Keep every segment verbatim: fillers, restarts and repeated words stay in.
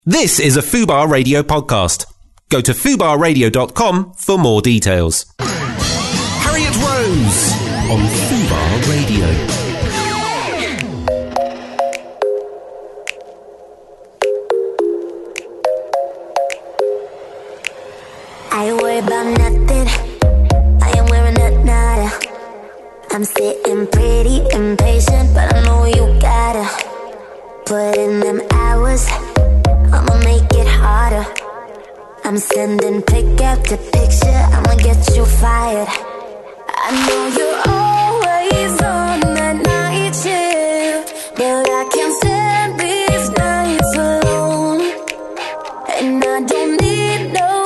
This is a Fubar Radio podcast. Go to fubar radio dot com for more details. Harriet Rose on Fubar Radio. I ain't worried about nothing. I ain't wearing a nada. I'm sitting pretty impatient, but I know you gotta put in them hours. I'ma make it harder. I'm sending pick after picture. I'ma get you fired. I know you're always on that night shift, but I can't stand these nights alone. And I don't need no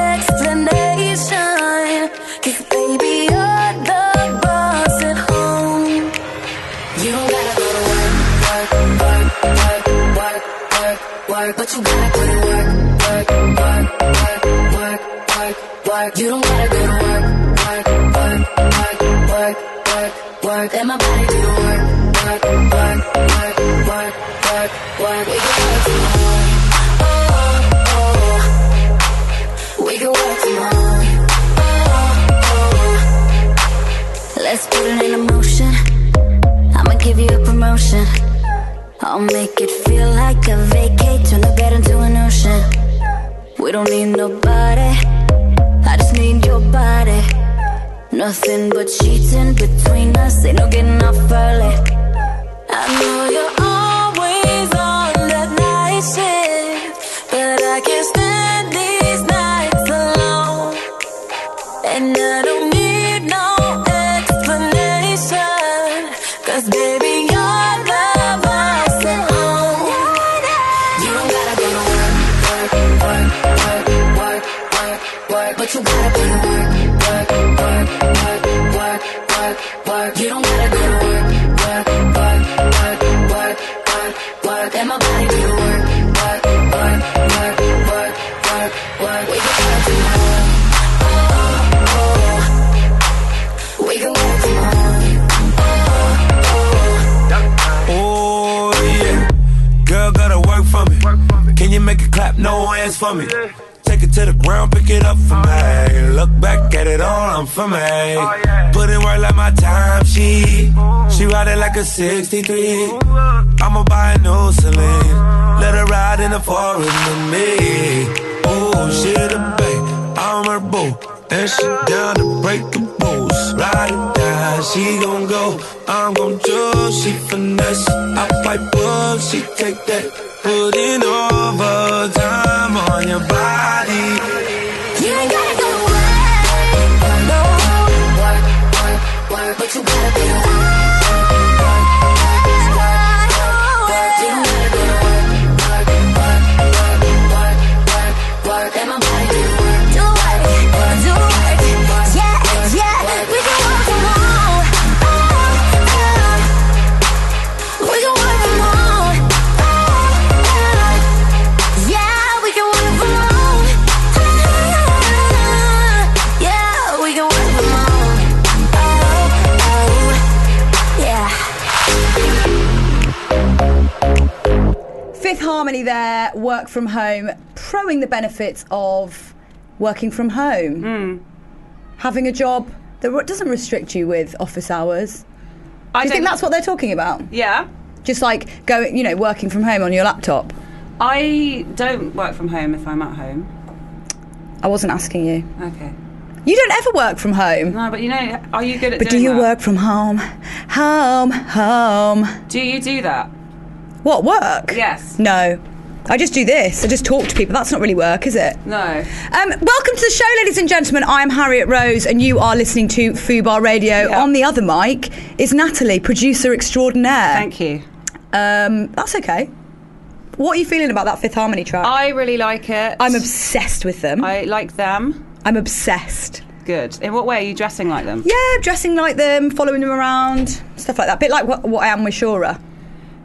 explanation, 'cause baby you're the boss at home. You don't gotta go to work, work, work, work, work, work, work, but you gotta go to work, work, work, work, work, work, work. You don't gotta go to work, work, work, work, work, work, work. Let my body do the work, work, work, work, work, work, work. We can work tomorrow. Oh, oh, we can work tomorrow. Oh, oh. Let's put it in motion. I'ma give you a promotion. I'll make it feel like a vacate, turn the bed into an ocean. We don't need nobody, I just need your body. Nothing but cheating between us, ain't no getting off early. I know you're always on that night shift, but I can't stand these nights alone. And I don't need no explanation, 'cause baby you're the boss at home. You don't gotta go to work, work, work, work, work, work, work, but you gotta go to work, work, work, work, work, work, work. You don't gotta go to work, work, work, work, work, work, work. Let my body do the work, work, work, work, work, work, work. We can work tomorrow. Oh, oh, we can work tomorrow. Oh, yeah. Girl, gotta work for me. Can you make it clap? No hands for me. Take it to the ground, pick it up for me. Look back at it all, I'm for me. Put in work like my time, she She ride it like a sixty-three. I'ma buy a new Celine. Let her ride in the forest with me. Oh, she the babe, I'm her boo. And she down to break the rules. Ride it down, she gon' go, I'm gon' choose. She finesse, I pipe up, she take that. Putting overtime on your body. You ain't gotta go to work, no. Work, work, work, but you gotta be to work. Fifth Harmony there, work from home, proing the benefits of working from home. Mm. Having a job that doesn't restrict you with office hours. I Do you don't think that's what they're talking about? Yeah. Just like going, you know, working from home on your laptop? I don't work from home if I'm at home. I wasn't asking you. Okay. You don't ever work from home. No, but you know, are you good at But do doing you that? work from home? Home, home. Do you do that? What, work? Yes. No. I just do this. I just talk to people. That's not really work, is it? No. Um, welcome to the show, ladies and gentlemen. I'm Harriet Rose, and you are listening to Fubar Radio. Yeah. On the other mic is Natalie, producer extraordinaire. Thank you. Um, that's okay. What are you feeling about that Fifth Harmony track? I really like it. I'm obsessed with them. I like them. I'm obsessed. Good. In what way are you dressing like them? Yeah, dressing like them, following them around, stuff like that. A bit like what, what I am with Shura.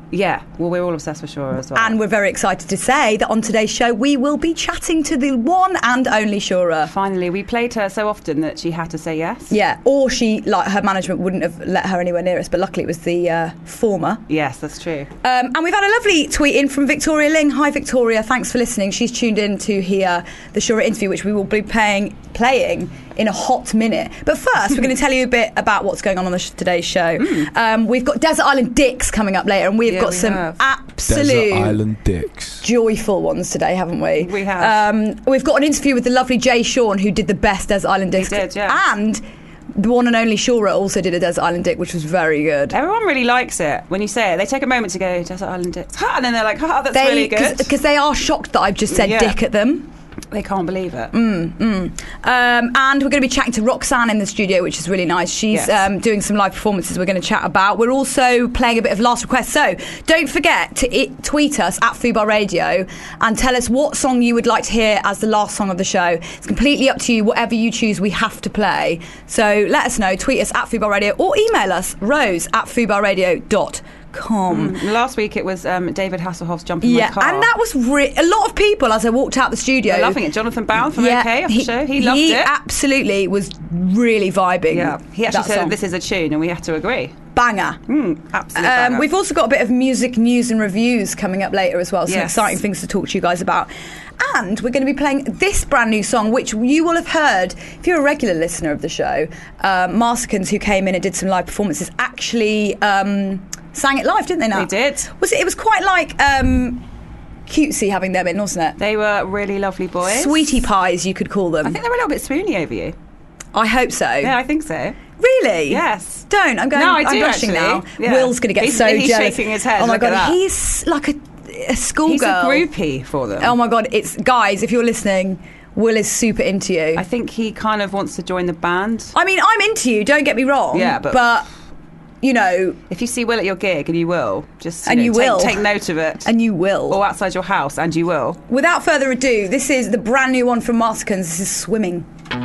Yeah, well, we're all obsessed with Shura as well. And we're very excited to say that on today's show we will be chatting to the one and only Shura. Finally, we played her so often that she had to say yes. Yeah, or she, like, her management wouldn't have let her anywhere near us, but luckily it was the uh, former. Yes, that's true. Um, and we've had a lovely tweet in from Victoria Ling. Hi, Victoria. Thanks for listening. She's tuned in to hear the Shura interview, which we will be playing, playing in a hot minute. But first, we're going to tell you a bit about what's going on on the sh- today's show. Mm. Um, we've got Desert Island Dicks coming up later, and we've yeah, got we some have. absolute Desert Island Dicks. joyful ones today, haven't we? We have. Um, we've got an interview with the lovely Jay Sean, who did the best Desert Island Dicks. He did, yeah. And the one and only Shura also did a Desert Island Dick, which was very good. Everyone really likes it. When you say it, they take a moment to go, Desert Island Dicks. Ha! And then they're like, ha, that's they, really good. Because they are shocked that I've just said Yeah. dick at them. They can't believe it. Mm, mm. Um, and we're going to be chatting to Roxanne in the studio, which is really nice. She's Yes. um, doing some live performances we're going to chat about. We're also playing a bit of Last Request. So don't forget to it, tweet us at Fubar Radio and tell us what song you would like to hear as the last song of the show. It's completely up to you. Whatever you choose, we have to play. So let us know. Tweet us at Fubar Radio or email us, rose at fubarradio dot com. Mm. Last week it was um, David Hasselhoff's Jumping Yeah, My Car. and that was re- a lot of people as I walked out the studio. They're loving it. Jonathan Bound from OK off the show. He loved he it. absolutely was really vibing. Yeah, he actually that said song. this is a tune, and we have to agree. Banger. Mm, absolutely. Um, banger. we've also got a bit of music news and reviews coming up later as well. Some Yes. exciting things to talk to you guys about. And we're going to be playing this brand new song, which you will have heard if you're a regular listener of the show. Um, Marsicans, who came in and did some live performances, actually um, sang it live, didn't they? Now They did. Was it? It was quite like um, cutesy having them in, wasn't it? They were really lovely boys. Sweetie pies, you could call them. I think they were a little bit spoony over you. I hope so. Yeah, I think so. Really? Yes. Don't. I'm going. No, I I'm do, blushing now. actually. Yeah. Will's going to get He's- so he's jealous. shaking his head. Oh my Look at god, that. he's like a, a schoolgirl. He's a groupie for them. Oh my god, it's guys. If you're listening, Will is super into you. I think he kind of wants to join the band. I mean, I'm into you. Don't get me wrong. Yeah, but- but you know, If you see Will at your gig, and you will, just you And know, you take, will. take note of it. and you will. Or outside your house, and you will. Without further ado, this is the brand new one from Marsicans. This is Swimming.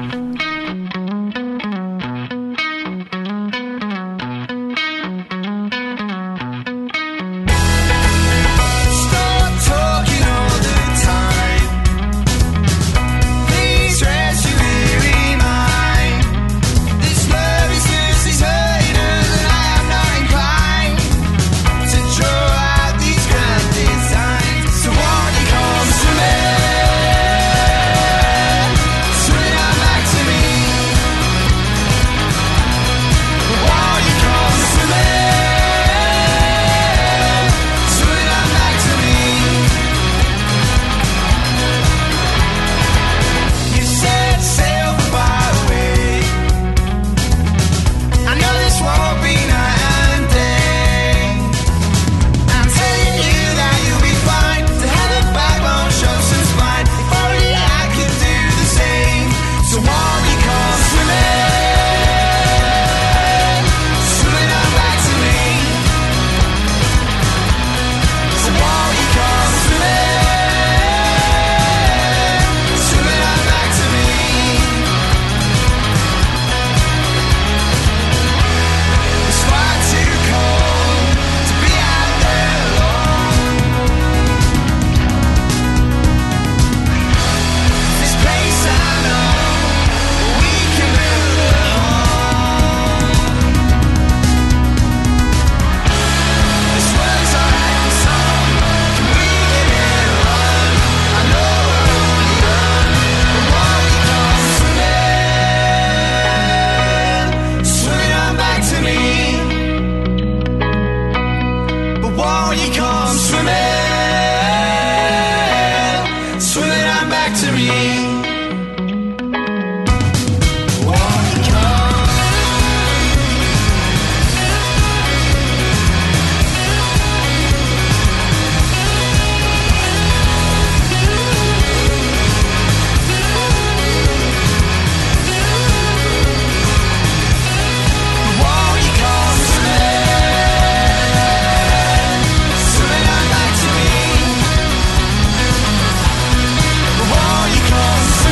Stop talking all the time. Please rest your weary mind. This nervousness is hurting us, and I am not inclined to draw out these grand designs. So won't you come swimming, swimming out back to me? Won't you come swimming, swimming out back to me? You said sail far away. I know this won't be night and day. I'm telling you that you'll be fine. To have a backbone, show some spine. If only I could do the same. So won't you come swimming, swimming out back to me? So won't you come swimming, swimming out back to me? It's far too cold to be out there alone. This place I know we can build a home. This world's alright for some, can we get it run? I know we're only young, but won't you come swimming, swimming on back to me? But won't you come swimming, swimming on back to me? Won't you come? Won't you come swimming, swimming on back to me? Won't you come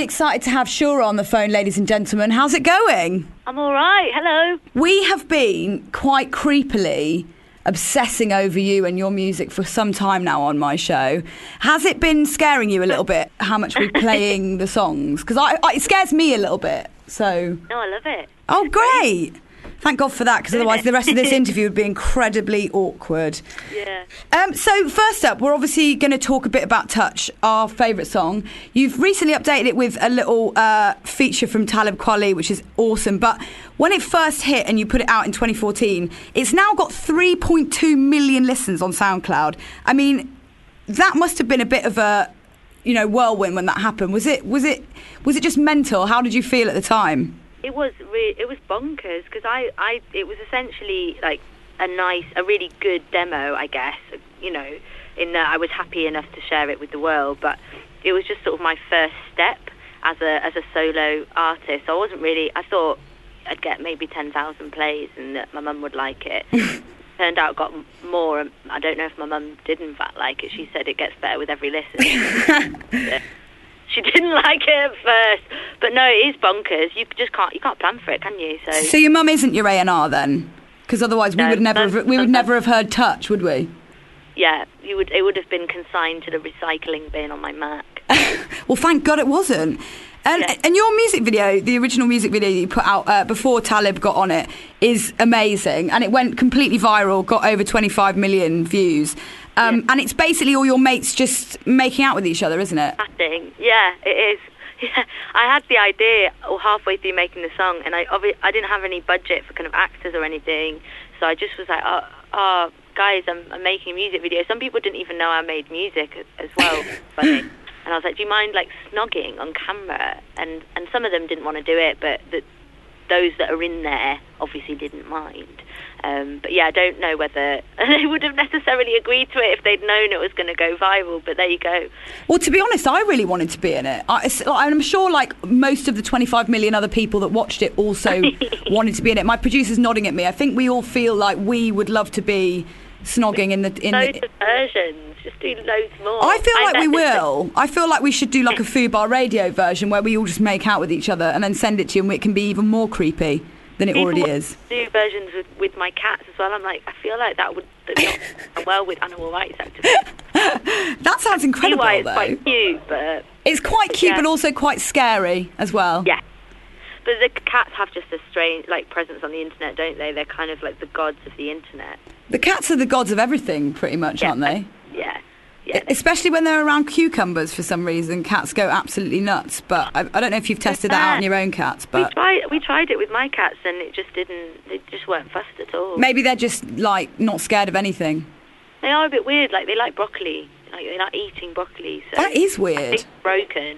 excited to have Shura on the phone, ladies and gentlemen. How's it going? I'm all right. Hello. We have been quite creepily obsessing over you and your music for some time now on my show. Has it been scaring you a little bit how much we're playing the songs? Because I, I, it scares me a little bit. So. No, I love it. Oh, great. Thank God for that, because otherwise the rest of this interview would be incredibly awkward. Yeah. Um, so first up, we're obviously going to talk a bit about Touch, our favourite song. You've recently updated it with a little uh, feature from Talib Kweli, which is awesome. But when it first hit and you put it out in twenty fourteen, it's now got three point two million listens on SoundCloud. I mean, that must have been a bit of a, you know, whirlwind when that happened. Was it? Was it? Was it just mental? How did you feel at the time? It was re- it was bonkers because I, I it was essentially like a nice, a really good demo, I guess. You know, in that I was happy enough to share it with the world, but it was just sort of my first step as a as a solo artist. So I wasn't really. I thought I'd get maybe ten thousand plays and that my mum would like it. Turned out got more. And I don't know if my mum did in fact like it. She said it gets better with every listen. Yeah. She didn't like it at first, but no, it is bonkers. You just can't, you can't plan for it, can you? So, so your mum isn't your A and R then, because otherwise we No, would never, no, have, we would never have heard Touch, would we? yeah, you would. It would have been consigned to the recycling bin on my Mac. Well, thank God it wasn't. And, Yeah. and your music video, the original music video you put out uh, before Talib got on it, is amazing, and it went completely viral, got over twenty-five million views. Um, Yeah. And it's basically all your mates just making out with each other, isn't it? Acting, yeah, it is. Yeah, I had the idea halfway through making the song, and I obvi- I didn't have any budget for kind of actors or anything, so I just was like, oh, oh guys, I'm, I'm making a music video. Some people didn't even know I made music as, as well. Funny. And I was like, do you mind like snogging on camera? And and some of them didn't want to do it, but the, those that are in there obviously didn't mind. Um, but yeah, I don't know whether they would have necessarily agreed to it if they'd known it was going to go viral, but there you go. Well, to be honest, I really wanted to be in it. I, it's- I'm sure, like, most of the twenty-five million other people that watched it also wanted to be in it. My producer's nodding at me. I think we all feel like we would love to be snogging in the... In Loads the of versions. Just do loads more. I feel like we know- will. I feel like we should do like a Fubar Radio version where we all just make out with each other and then send it to you, and it can be even more creepy than it People already want is. to do versions with, with my cats as well. I'm like, I feel like that would not go well with animal rights activists. That sounds See incredible, why it's though. quite cute, but It's quite cute, Yeah. but also quite scary as well. yeah. But the cats have just a strange like presence on the internet, don't they? They're kind of like the gods of the internet. The cats are the gods of everything, pretty much, Yeah. aren't they? Yeah. Yeah. Especially when they're around cucumbers for some reason, cats go absolutely nuts. But I, I don't know if you've tested that out on your own cats, we but tried we tried it with my cats and it just didn't. They just weren't fussed at all. maybe they're just like not scared of anything. They are a bit weird. Like they like broccoli. Like they like eating broccoli. So That is I weird. think it's broken.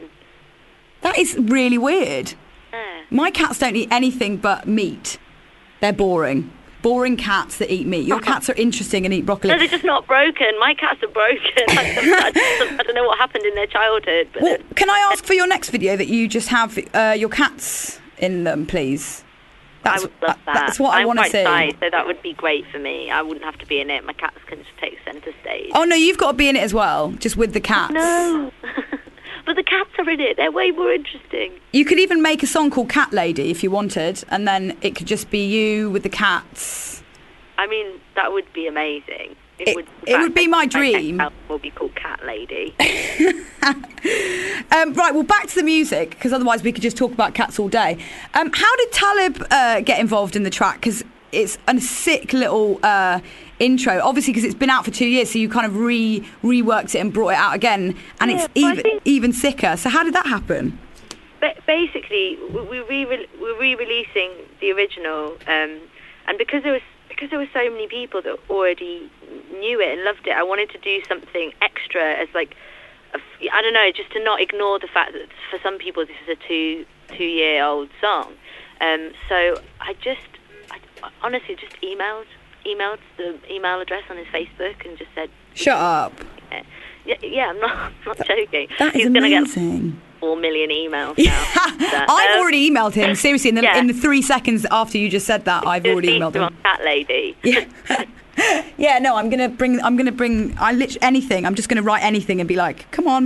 That is really weird. Yeah. My cats don't eat anything but meat. They're boring. Boring cats that eat meat. Your cats are interesting and eat broccoli. No, they're just not broken. My cats are broken. I, don't, I don't know what happened in their childhood. But Well, can I ask for your next video that you just have uh, your cats in them, please? I would love that. That's what I I'm want to quite see. shy, so that would be great for me. I wouldn't have to be in it. My cats can just take centre stage. Oh no, you've got to be in it as well, just with the cats. No. But the cats are in it. They're way more interesting. You could even make a song called Cat Lady if you wanted, and then it could just be you with the cats. I mean, that would be amazing. It- would, in it fact, would be my next dream. album will be called Cat Lady. Um, right, well, back to the music, because otherwise we could just talk about cats all day. Um, how did Talib uh, get involved in the track? Because it's a sick little uh, intro, obviously, because it's been out for two years, so you kind of re reworked it and brought it out again, and Yeah, it's but I even think- even sicker. So how did that happen? Ba- basically, we we re- we're re-releasing the original, um, and because there was because there were so many people that already knew it and loved it, I wanted to do something extra as like, a f- I don't know, just to not ignore the fact that for some people this is a two two year old song. Um, so I just, I, honestly, just emailed emailed the email address on his Facebook and just said, Shut up. yeah, yeah, I'm not, I'm not joking. That is He's gonna get amazing. four million emails now. But, I've um, already emailed him. Seriously, in the, yeah. in the three seconds after you just said that, I've just already speak emailed to him. my Cat Lady. Yeah. Yeah, no, I'm gonna bring. I'm gonna bring. I literally anything. I'm just gonna write anything and be like, "Come on,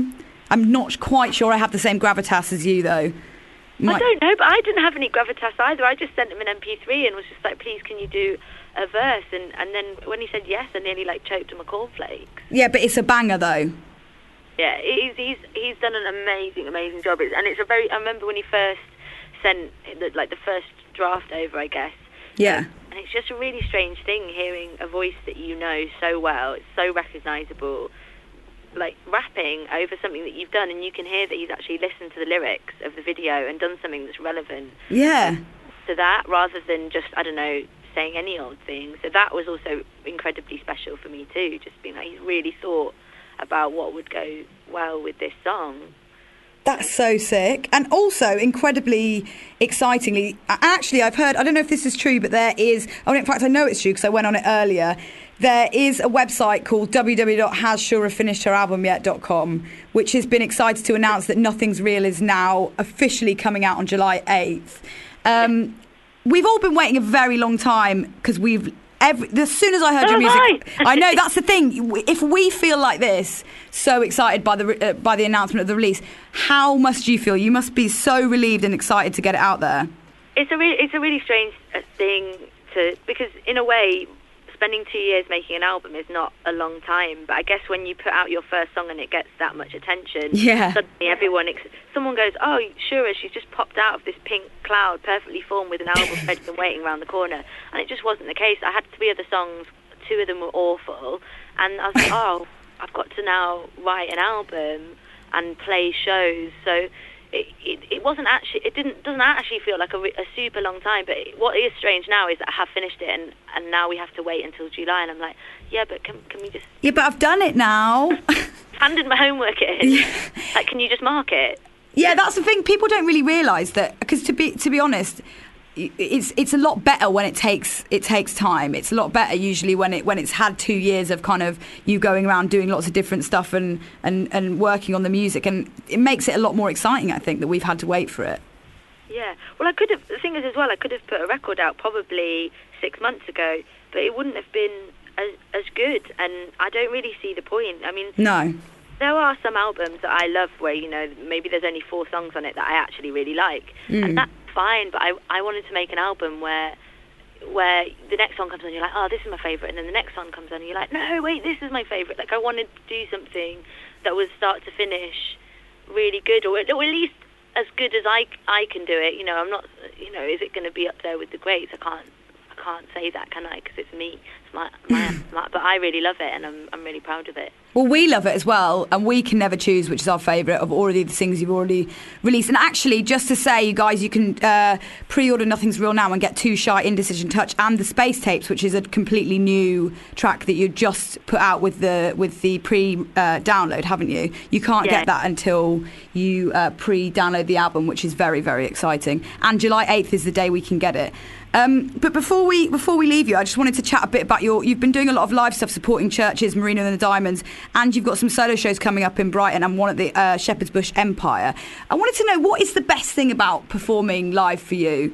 I'm not quite sure I have the same gravitas as you, though. I don't know, but I didn't have any gravitas either. I just sent him an M P three and was just like, please, can you do a verse? And, and then when he said yes, I nearly like choked on a cornflake. Yeah, but it's a banger, though. Yeah, he's he's he's done an amazing, amazing job. It's, and it's a very. I remember when he first sent the, like the first draft over, I guess. Yeah. And it's just a really strange thing hearing a voice that you know so well. It's so recognisable. Like rapping over something that you've done, and you can hear that he's actually listened to the lyrics of the video and done something that's relevant. Yeah. To that, rather than just I don't know saying any old thing. So that was also incredibly special for me too. Just being like he's really thought about what would go well with this song. That's so sick. And also, incredibly excitingly, actually, I've heard, I don't know if this is true, but there is, oh, in fact, I know it's true because I went on it earlier. There is a website called w w w dot has shura finished her album yet dot com, which has been excited to announce that Nothing's Real is now officially coming out on July eighth. Um, we've all been waiting a very long time because we've... Every, as soon as I heard so your music, I. I know that's the thing. If we feel like this, so excited by the uh, by the announcement of the release, how must you feel? You must be so relieved and excited to get it out there. It's a re- it's a really strange uh, thing to because in a way, spending two years making an album is not a long time. But I guess when you put out your first song and it gets that much attention, yeah. suddenly everyone, ex- someone goes, "Oh, Shura, she's just popped out of this pink cloud, perfectly formed, with an album ready and waiting around the corner." And it just wasn't the case. I had three other songs, two of them were awful, and I was like, "Oh, I've got to now write an album and play shows." So it it, it wasn't actually, it didn't doesn't actually feel like a, re- a super long time. But it, what is strange now is that I have finished it, and, and now we have to wait until July. And I'm like, yeah, but can can we just? Yeah, but I've done it now. Handed my homework in. Yeah. Like, can you just mark it? Yeah, that's the thing. People don't really realise that, because to be to be honest, it's it's a lot better when it takes it takes time. It's a lot better usually when it when it's had two years of kind of you going around doing lots of different stuff and, and, and working on the music, and it makes it a lot more exciting, I think, that we've had to wait for it. Yeah. Well, I could have. The thing is, as well, I could have put a record out probably six months ago, but it wouldn't have been as as good, and I don't really see the point. I mean, no. There are some albums that I love where, you know, maybe there's only four songs on it that I actually really like. Mm. And that's fine, but I I wanted to make an album where where the next song comes on, you're like, oh, this is my favourite, and then the next song comes on, and you're like, no, wait, this is my favourite. Like, I wanted to do something that was start to finish really good, or, or at least as good as I, I can do it. You know, I'm not, you know, is it going to be up there with the greats? I can't I can't say that, can I? Because it's me. It's my, my, my, but I really love it, and I'm I'm really proud of it. Well, we love it as well, and We Can Never Choose, which is our favourite of already the things you've already released. And actually, just to say, you guys, you can uh, pre-order Nothing's Real now and get Too Shy, Indecision Touch, and the Space Tapes, which is a completely new track that you just put out with the with the pre-download, uh, haven't you? You can't yeah. get that until you uh, pre-download the album, which is very, very exciting. And July eighth is the day we can get it. Um, but before we before we leave you, I just wanted to chat a bit about your. You've been doing a lot of live stuff supporting churches, Marina and the Diamonds, and you've got some solo shows coming up in Brighton and one at the uh, Shepherd's Bush Empire. I wanted to know, what is the best thing about performing live for you?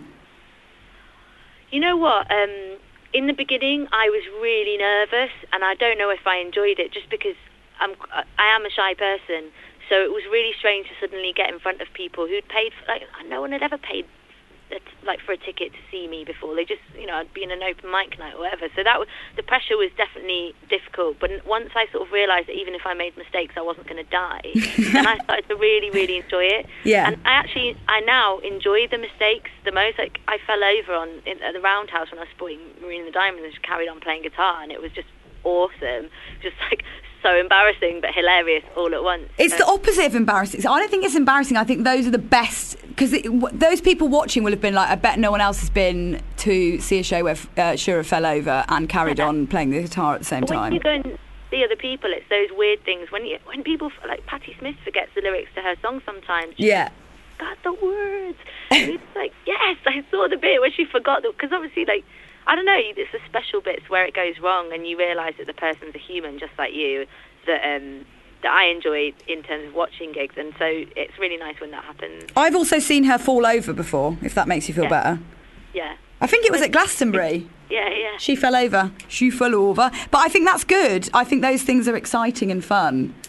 You know what? Um, in the beginning, I was really nervous, and I don't know if I enjoyed it, just because I'm I am a shy person. So it was really strange to suddenly get in front of people who'd paid for, like, no one had ever paid like for a ticket to see me before. They just, you know, I'd be in an open mic night or whatever. So that was, the pressure was definitely difficult. But once I sort of realised that even if I made mistakes, I wasn't going to die, and I started to really, really enjoy it. Yeah. And I actually, I now enjoy the mistakes the most. Like, I fell over on in, at the Roundhouse when I was supporting Marina and the Diamonds, and just carried on playing guitar, and it was just awesome. Just like so embarrassing but hilarious all at once. It's so. the opposite of embarrassing. I don't think it's embarrassing. I think those are the best, because those people watching will have been like, I bet no one else has been to see a show where uh, Shura fell over and carried on playing the guitar at the same when time. When you go and see other people, it's those weird things. When you, when people, like Patti Smith forgets the lyrics to her song sometimes. Yeah. Got the words. And it's like, yes, I saw the bit where she forgot, because obviously, like, I don't know, it's the special bits where it goes wrong and you realise that the person's a human just like you, that um, that I enjoy in terms of watching gigs, and so it's really nice when that happens. I've also seen her fall over before, if that makes you feel yeah. better. Yeah. I think it was at Glastonbury. Yeah, yeah. She fell over. She fell over. But I think that's good. I think those things are exciting and fun.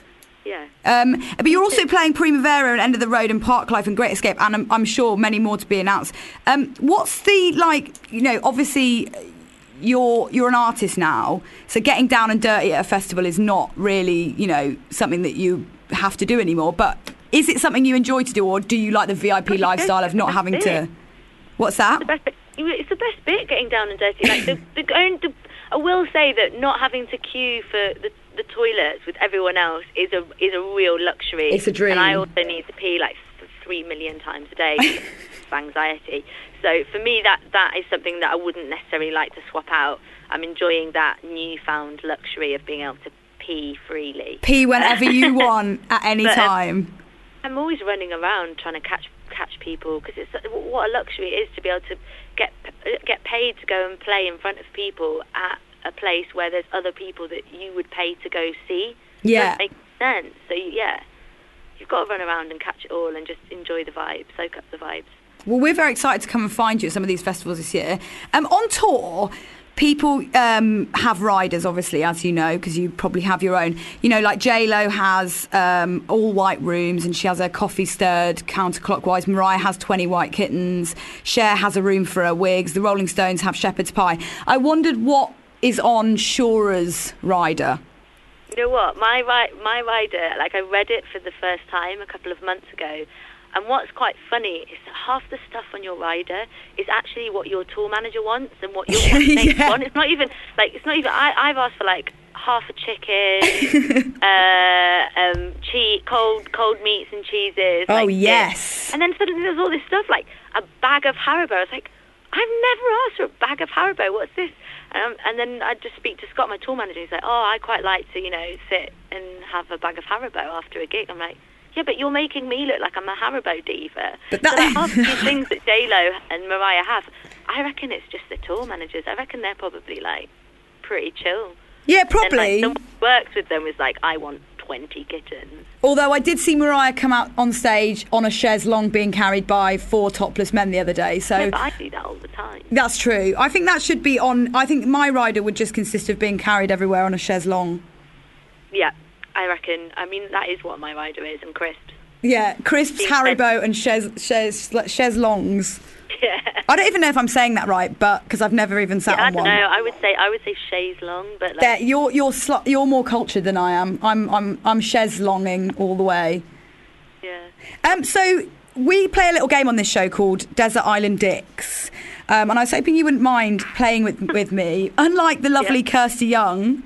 yeah. Um, but you're also playing Primavera and End of the Road and Parklife and Great Escape, and I'm, I'm sure many more to be announced. Um, what's the, like, you know, obviously you're you're an artist now, so getting down and dirty at a festival is not really, you know, something that you have to do anymore. But is it something you enjoy to do, or do you like the V I P lifestyle of not having to... What's that? The best bit, it's the best bit, getting down and dirty. Like the, the, the, I will say that not having to queue for the, the toilets with everyone else is a is a real luxury. It's a dream. And I also need to pee like th- three million times a day because of anxiety. So for me, that that is something that I wouldn't necessarily like to swap out. I'm enjoying that newfound luxury of being able to pee freely. Pee whenever you want, at any But, um, time. I'm always running around trying to catch catch people, because it's what a luxury it is to be able to get get paid to go and play in front of people at a place where there's other people that you would pay to go see. Yeah. It makes sense. So yeah, you've got to run around and catch it all and just enjoy the vibe, soak up the vibes. Well, we're very excited to come and find you at some of these festivals this year. Um, on tour, people um, have riders, obviously, as you know, because you probably have your own. You know, like J-Lo has um, all white rooms and she has her coffee stirred counterclockwise. Mariah has twenty white kittens. Cher has a room for her wigs. The Rolling Stones have shepherd's pie. I wondered what is on Shora's rider. You know what? My ri- my rider, like I read it for the first time a couple of months ago. And what's quite funny is that half the stuff on your rider is actually what your tour manager wants and what your mates Yeah. want. It's not even like it's not even. I, I've asked for like half a chicken, uh, um, cheese, cold cold meats and cheeses. Oh, like yes. this. And then suddenly there's all this stuff like a bag of Haribo. I was like, I've never asked for a bag of Haribo. What's this? And, um, and then I just speak to Scott, my tour manager. He's like, oh, I quite like to, you know, sit and have a bag of Haribo after a gig. I'm like, yeah, but you're making me look like I'm a Haribo diva. But that- so like, half these things that J-Lo and Mariah have, I reckon it's just the tour managers. I reckon they're probably, like, pretty chill. Yeah, And, probably. like, someone who works with them is like, I want twenty kittens. Although I did see Mariah come out on stage on a chaise longue being carried by four topless men the other day. So Yeah, but I do that all the time. that's true. I think that should be on. I think my rider would just consist of being carried everywhere on a chaise longue. Yeah, I reckon. I mean, that is what my rider is, and crisps. Yeah, crisps, Being Haribo, and chaise, chaise, chaise longues. Yeah. I don't even know if I'm saying that right, but because I've never even sat Yeah, I on don't one. know. I would say I would say chaise long, but like, There, you're you're slu- you're more cultured than I am. I'm I'm I'm chaise longing all the way. yeah. Um, so we play a little game on this show called Desert Island Dicks, um, and I was hoping you wouldn't mind playing with with me. Unlike the lovely Yeah. Kirsty Young,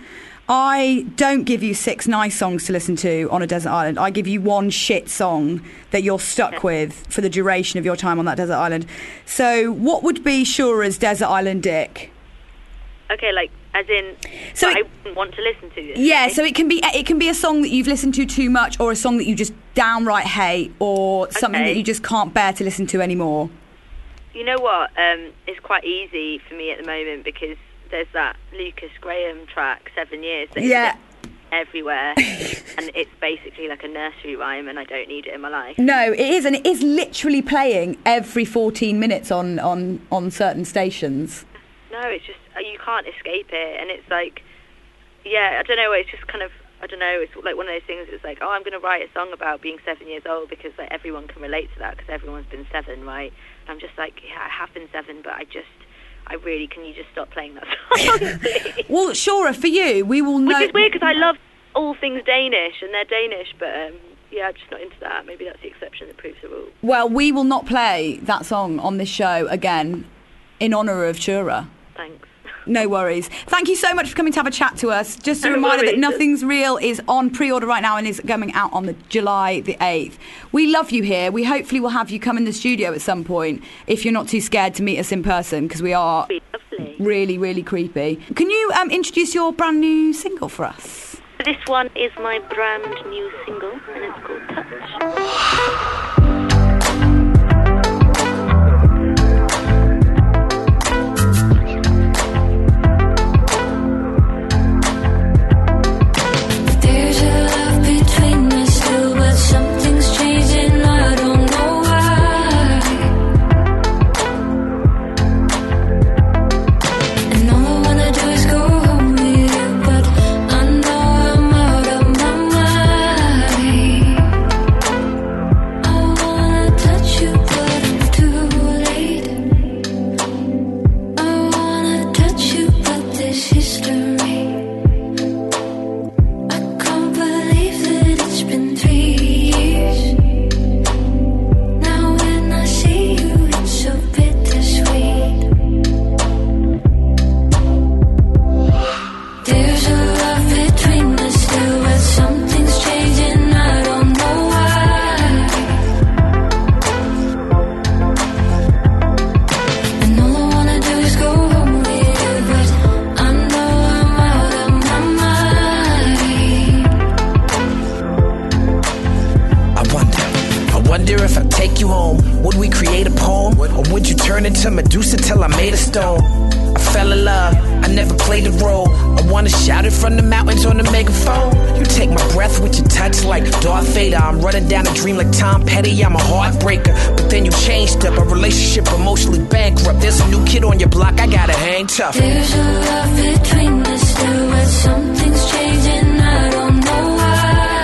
I don't give you six nice songs to listen to on a desert island. I give you one shit song that you're stuck Yeah. with for the duration of your time on that desert island. So what would be Shora's Desert Island Dick? Okay, like as in, So so it- I wouldn't want to listen to this. Yeah, okay? so it can be it can be a song that you've listened to too much, or a song that you just downright hate, or something Okay. that you just can't bear to listen to anymore. You know what? Um, it's quite easy for me at the moment because there's that Lucas Graham track, Seven Years, that Yeah. is everywhere, and it's basically like a nursery rhyme, and I don't need it in my life. No, it is, and it is literally playing every fourteen minutes on, on, on certain stations. No, it's just uh, you can't escape it, and it's like, yeah, I don't know. It's just kind of, I don't know. It's like one of those things. It's like, oh, I'm going to write a song about being seven years old because like everyone can relate to that because everyone's been seven, right? And I'm just like, yeah, I have been seven, but I just, I really, can you just stop playing that song? please? Well, Shora, for you, we will know. Which is weird because I love all things Danish, and they're Danish, but um, yeah, I'm just not into that. Maybe that's the exception that proves the rule. Well, we will not play that song on this show again in honour of Shura. Thanks. No worries. Thank you so much for coming to have a chat to us. Just a No reminder that worries. Nothing's Real is on pre-order right now and is going out on the July the eighth. We love you here. We hopefully will have you come in the studio at some point if you're not too scared to meet us in person, because we are Be lovely. really, really creepy. Can you um, introduce your brand new single for us? This one is my brand new single, and it's called Touch. There's a love between us still, but something's changing. I don't know why. And all I wanna do is go home with you, but I know I'm out of my mind. to Medusa till I made a stone. I fell in love, I never played the role. I wanna shout it from the mountains on the megaphone. You take my breath with your touch like Darth Vader. I'm running down a dream like Tom Petty, I'm a heartbreaker. But then you changed up, a relationship emotionally bankrupt. There's a new kid on your block, I gotta hang tough. There's a love between us two, but something's changing, I don't know why.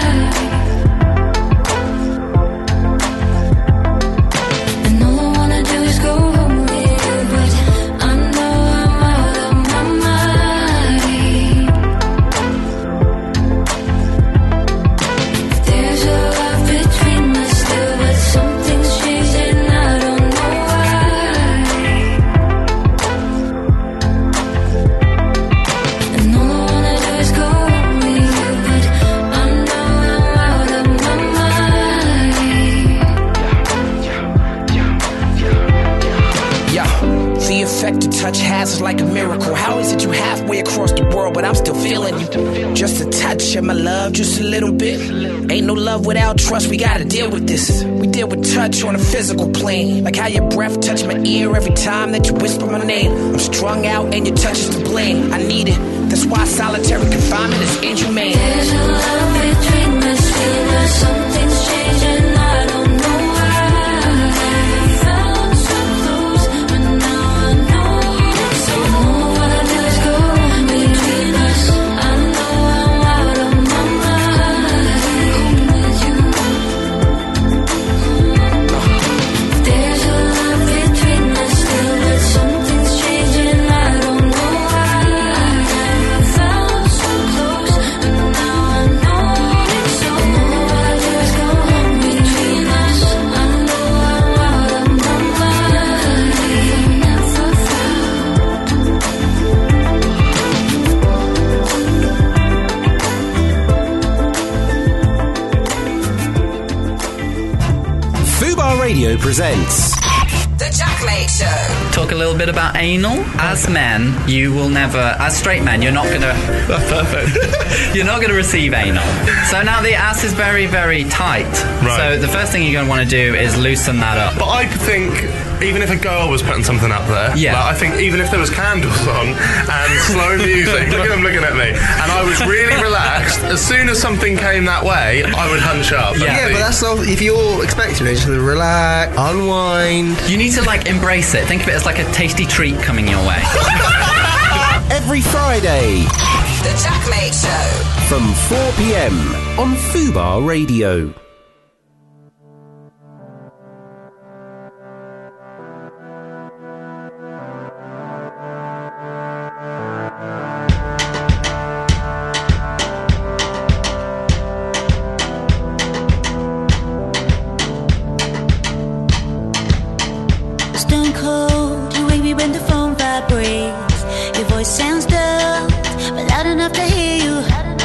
And all I wanna do is go home with you, but I know I'm out of my mind. There's a love between us two, but something's changing, I don't know why. And all I wanna do is go home with you, but I know I'm out of my mind. Yeah, the effect a touch has is like a miracle. How is it you halfway across the world, but I'm still feeling you? Just a touch of my love, just a little bit. Ain't no love without trust, we gotta deal with this. We deal with touch on a physical plane. Like how your breath touch my ear every time that you whisper my name. I'm strung out and your touch is to blame. I need it, that's why solitary confinement is inhumane. There's a love between us two, but something's changing, I don't know why. Felt so close, but now I know it's so. All I wanna do is go between us. I know I'm out of my mind with you. There's a love between us two, but something's changing, I don't know why. Felt so close, but now I know it's so. All I wanna do is go between us. I know I'm out of my mind. Never Fubar Radio presents The Jack Mate Show. Talk a little bit about anal. As men, you will never, as straight men, you're not gonna. That's perfect. You're not gonna receive anal. So now the ass is very, very tight. Right. So the first thing you're gonna want to do is loosen that up. But I think even if a girl was putting something up there, Yeah. like, I think even if there was candles on and slow music, look at them looking at me, and I was really relaxed, as soon as something came that way, I would hunch up. and Yeah, think, but that's not, if you're expecting it, just relax, unwind. You need to like embrace it. Think of it as like a tasty treat coming your way. every Friday The Jack Mate Show. from four p.m. on Fubar Radio. Stone cold, you wake me when the phone vibrates. Your voice sounds dull, but loud enough to hear you.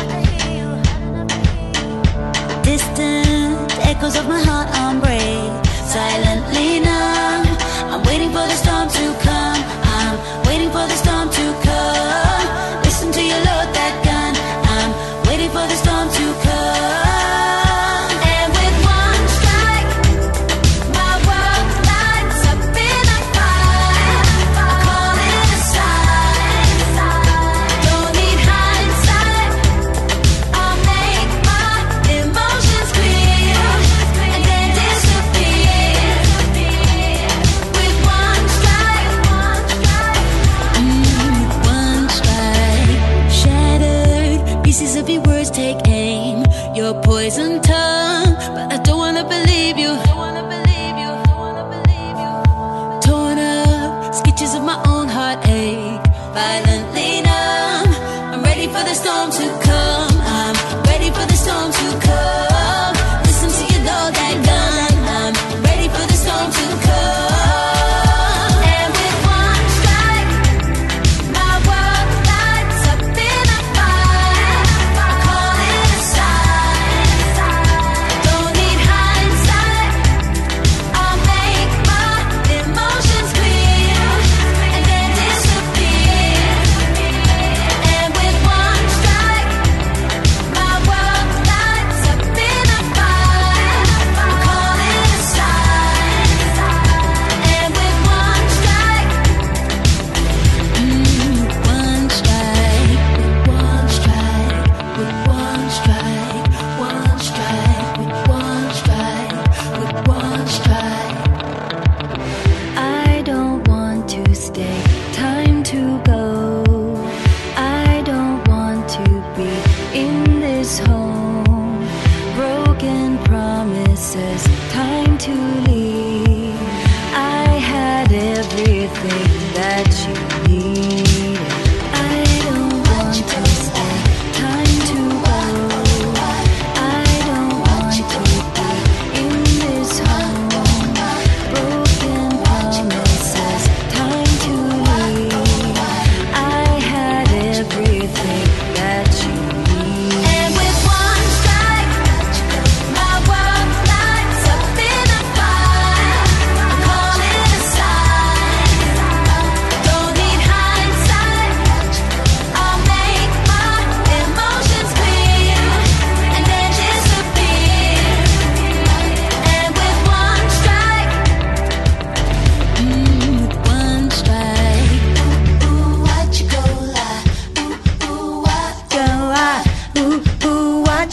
Distant echoes of my heart on break. Silently numb, I'm waiting for the storm to come. I'm waiting for the storm to come. Listen to you load that gun. I'm waiting for the storm to come. And with one strike, my world lights up in a fire. I call it a sign. Don't need hindsight. I'll make my emotions clear and then disappear. With one strike, mm, one strike, shattered pieces of your words take aim. Your poison tongue, but I don't wanna believe you. Torn up sketches of my own heartache, violently numb. I'm ready for the storm to come. I'm ready for the storm to come. Listen to you load that gun. I'm ready for the storm to come. And with one strike, my world lights up in a fire. I call it a sign. Don't need hindsight. I'll make my emotions clear and then disappear.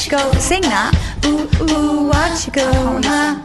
you go? Sing that. Ooh, ooh, watch you go? Huh?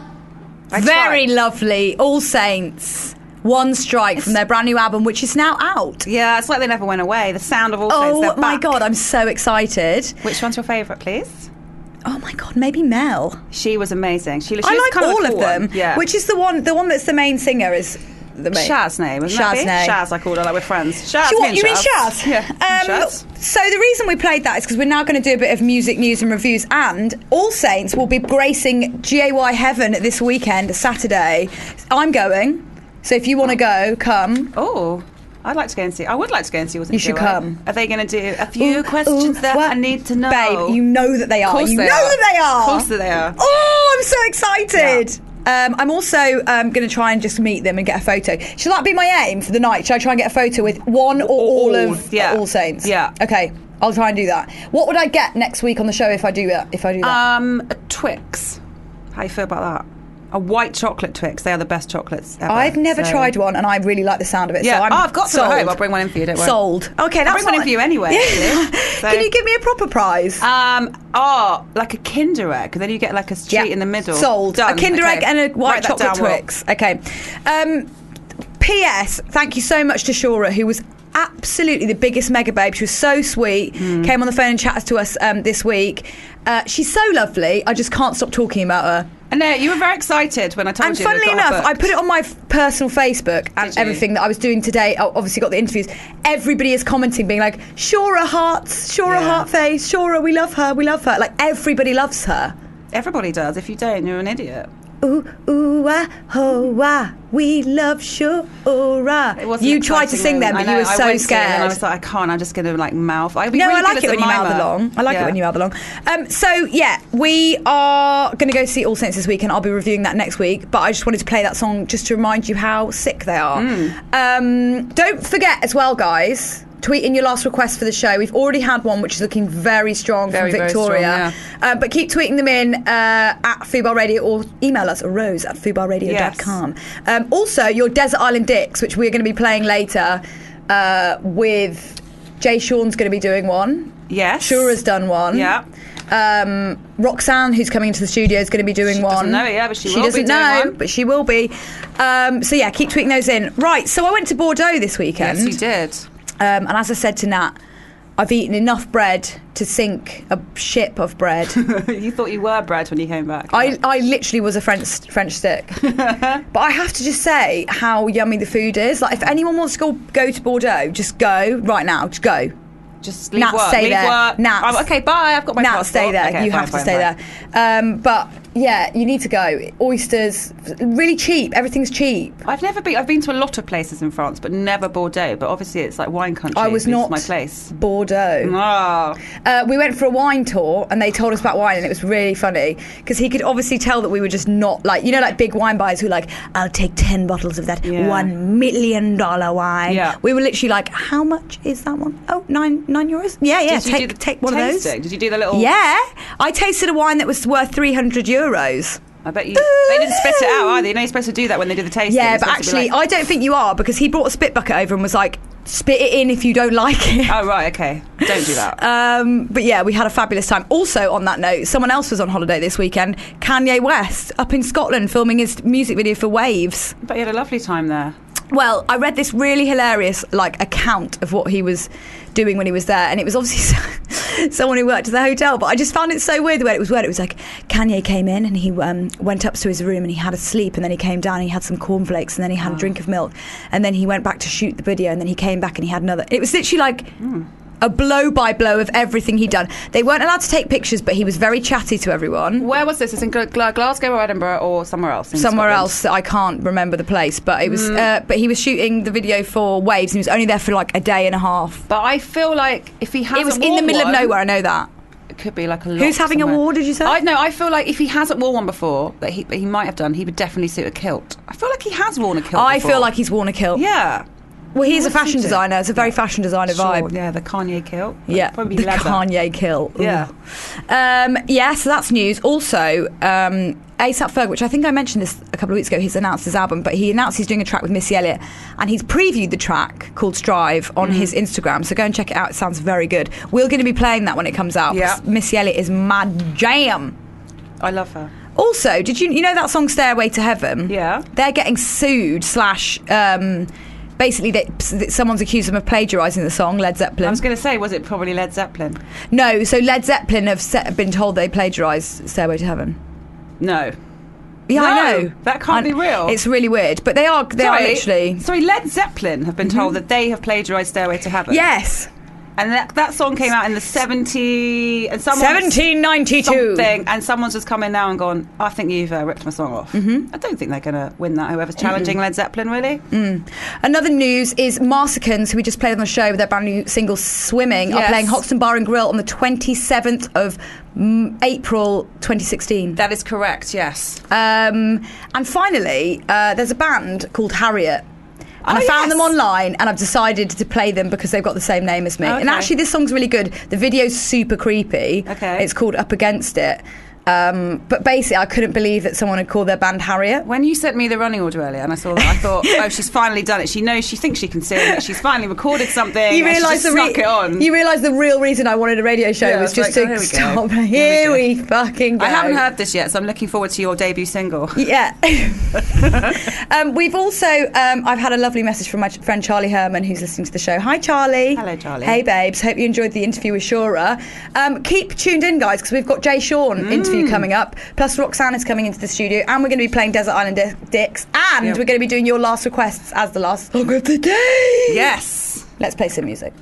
Very lovely. All Saints. One Strike from their brand new album, which is now out. Yeah, it's like they never went away. The sound of All Saints. Oh they're my back. God, I'm so excited. Which one's your favourite, please? Oh my God, maybe Mel. She was amazing. She, she I was like kind all of, a of cool them. One. Yeah. Which is the one? The one that's the main singer is the main. Shaz name, isn't Shaz it? name. Shaz, I called her. Like we're friends. Shaz. Do you, me what, and you mean Shaz? Shaz? Yeah. Um, Shaz. So the reason we played that is because we're now going to do a bit of music news and reviews, and All Saints will be gracing G A Y Heaven this weekend, Saturday. I'm going. So if you want to go, come. Oh, I'd like to go and see. I would like to go and see what's in You should G A Y. come. Are they going to do a few Ooh, questions ooh, that what? I need to know? Babe, you know that they are. Of course you they know are. that they are. Of course that they are. Oh, I'm so excited. Um, I'm also um, going to try and just meet them and get a photo. Should that be my aim for the night? Should I try and get a photo with one or all, All, of yeah. All Saints? Yeah. Okay, I'll try and do that. What would I get next week on the show if I do that? If I do that? Um, a Twix. How you feel about that? A white chocolate Twix. They are the best chocolates ever. I've never So- tried one, and I really like the sound of it. Yeah. So I'm oh, I've got some sold. at home. I'll bring one in for you. Don't worry. Sold. Okay, I'll that's bring one in not- for you anyway. Yeah. Actually. So- Can you give me a proper prize? Um, oh, like a Kinder Egg. Then you get like a treat Yeah. in the middle. Sold. Done. A Kinder Okay. Egg and a white Write that chocolate down, Will. Twix. Okay. Um, P S. Thank you so much to Shura, who was absolutely the biggest mega babe. She was so sweet. Mm. Came on the phone and chatted to us um, this week. Uh, she's so lovely. I just can't stop talking about her. I know, you were very excited when I told And you. funnily that I got enough, her I put it on my f- personal Facebook and Did you? everything that I was doing today. I obviously got the interviews. Everybody is commenting, being like, Shura hearts, Shura Yeah. heart face, Shura, we love her, we love her. Like, everybody loves her. Everybody does. If you don't, you're an idiot. Ooh, ooh, ah, oh, ah, we love Shura. It wasn't You an tried to exciting sing then, moment. but I you know, were I so went to it scared. And I was like, I can't. I'm just going to like mouth. I'd be No, really I like good it as when a you mouth mimer. along. I like Yeah. it when you mouth along. Um, so, yeah, we are going to go see All Saints this week, and I'll be reviewing that next week. But I just wanted to play that song just to remind you how sick they are. Mm. Um, don't forget as well, guys, tweet in your last request for the show. We've already had one, which is looking very strong Very, from very Victoria. strong, uh, but keep tweeting them in uh, at Fubar Radio or email us, rose at fubar radio dot com. Um, also, your Desert Island Dicks, which we're going to be playing later uh, with Jay Sean's going to be doing one. Yes. Shura's done one. Yeah. Um, Roxanne, who's coming into the studio, is going to be doing She one. doesn't know it yet, but she will be doesn't doing know, one. but she will be. Um, so yeah, keep tweeting those in. Right. So I went to Bordeaux this weekend. Yes, you did. Um, and as I said to Nat, I've eaten enough bread to sink a ship of bread. You thought you were bread when you came back. I, I literally was a French French stick. But I have to just say how yummy the food is. Like, if anyone wants to go, go to Bordeaux, just go right now. Just go. Just leave Nat, work. stay leave there. Work. Nat, Oh, okay, bye. I've got my Nat, passport. stay there. Okay, you fine, have to fine, stay fine. there. Um, but yeah, you need to go. Oysters, really cheap. Everything's cheap. I've never been. I've been to a lot of places in France, but never Bordeaux. But obviously, it's like wine country. I was This is not my place. Bordeaux. Oh. Uh, we went for a wine tour and they told us about wine, and it was really funny because he could obviously tell that we were just not like, you know, like big wine buyers who are like, I'll take ten bottles of that Yeah. one million dollar wine. Yeah. We were literally like, how much is that one? Oh, nine nine euros. Yeah, yeah. Did you take do the take one tasting? of those. Did you do the little? Yeah, I tasted a wine that was worth three hundred euros. I bet you. They didn't spit it out either. You know, you're supposed to do that when they do the tasting. Yeah, You're but supposed to be actually, like- I don't think you are because he brought a spit bucket over and was like, spit it in if you don't like it. Oh right, okay. Don't do that. Um, but yeah, we had a fabulous time. Also, on that note, someone else was on holiday this weekend. Kanye West up in Scotland filming his music video for Waves. But you had a lovely time there. Well, I read this really hilarious like account of what he was doing when he was there, and it was obviously someone who worked at the hotel, but I just found it so weird the way it was worded. It was like Kanye came in and he um, went up to his room and he had a sleep, and then he came down and he had some cornflakes, and then he had Oh. a drink of milk, and then he went back to shoot the video, and then he came back and he had another. It was literally like Mm. a blow by blow of everything he'd done. They weren't allowed to take pictures, but he was very chatty to everyone. Where was this? It's in Gl- Gl- Glasgow or Edinburgh or somewhere else? In Somewhere Scotland? else, I can't remember the place, but it was. Mm. Uh, but he was shooting the video for Waves, and he was only there for like a day and a half. But I feel like if he hasn't It was in the worn middle one, of nowhere. I know that. It could be like a. Who's having a war? Did you say? I know. I feel like if he hasn't worn one before, that he that he might have done, he would definitely suit a kilt. I feel like he has worn a kilt. I before. feel like he's worn a kilt. Yeah. Well, he's a What's fashion he do? designer. It's a very fashion designer Sure, vibe. yeah, the Kanye kilt. Yeah, Probably the leather. Kanye kilt. Ooh. Yeah. Um, yeah, so that's news. Also, um, A$AP Ferg, which I think I mentioned this a couple of weeks ago, he's announced his album, but he announced he's doing a track with Missy Elliott, and he's previewed the track called Strive on Mm. his Instagram, so go and check it out. It sounds very good. We're going to be playing that when it comes out. Yeah. Missy Elliott is my jam. I love her. Also, did you you know that song Stairway to Heaven? Yeah. They're getting sued slash um, basically they, someone's accused them of plagiarising the song Led Zeppelin. I was going to say, was it probably Led Zeppelin? No, so Led Zeppelin have set, been told they plagiarised Stairway to Heaven. No. Yeah, No, I know. that can't I- be real. It's really weird, but they are they sorry, are literally. Sorry, Led Zeppelin have been told that they have plagiarised Stairway to Heaven. Yes. And that, that song came out in the seventy and someone seventeen ninety-two. something, and someone's just come in now and gone, I think you've uh, ripped my song off. Mm-hmm. I don't think they're going to win that. Whoever's challenging Led Zeppelin, really. Mm. Another news is Marsicans, who we just played on the show with their brand new single "Swimming," are Yes. playing Hoxton Bar and Grill on the twenty-seventh of mm, April, twenty sixteen. That is correct. Yes. Um, and finally, uh, there's a band called Harriet. And Oh, I found yes. them online, and I've decided to play them because they've got the same name as me. And Okay. actually, this song's really good. The video's super creepy. Okay. It's called Up Against It. Um, but basically, I couldn't believe that someone had called their band Harriet. When you sent me the running order earlier and I saw that, I thought, oh, she's finally done it. She knows, she thinks she can sing. She's finally recorded something. You and she realise just the re- snuck it on. You realise the real reason I wanted a radio show Yeah, was I was just like, to oh, here we stop. go. Here, Here we we fucking go. I haven't heard this yet, so I'm looking forward to your debut single. Yeah. um, we've also, um, I've had a lovely message from my ch- friend Charlie Herman, who's listening to the show. Hi, Charlie. Hello, Charlie. Hey, babes. Hope you enjoyed the interview with Shura. Um, keep tuned in, guys, because we've got Jay Sean Mm. interview coming up. Plus, Roxanne is coming into the studio, and we're going to be playing Desert Island Di- Dicks, and Yep. we're going to be doing your last requests as the last song of the day. Yes. Let's play some music.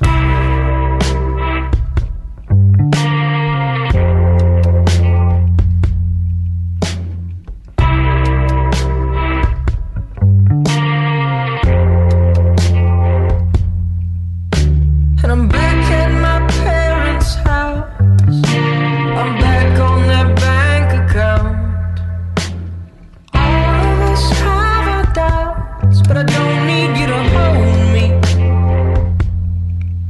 And I'm back at my parents' house. I'm back on their bank account. All of us have our doubts, but I don't need you to hold me.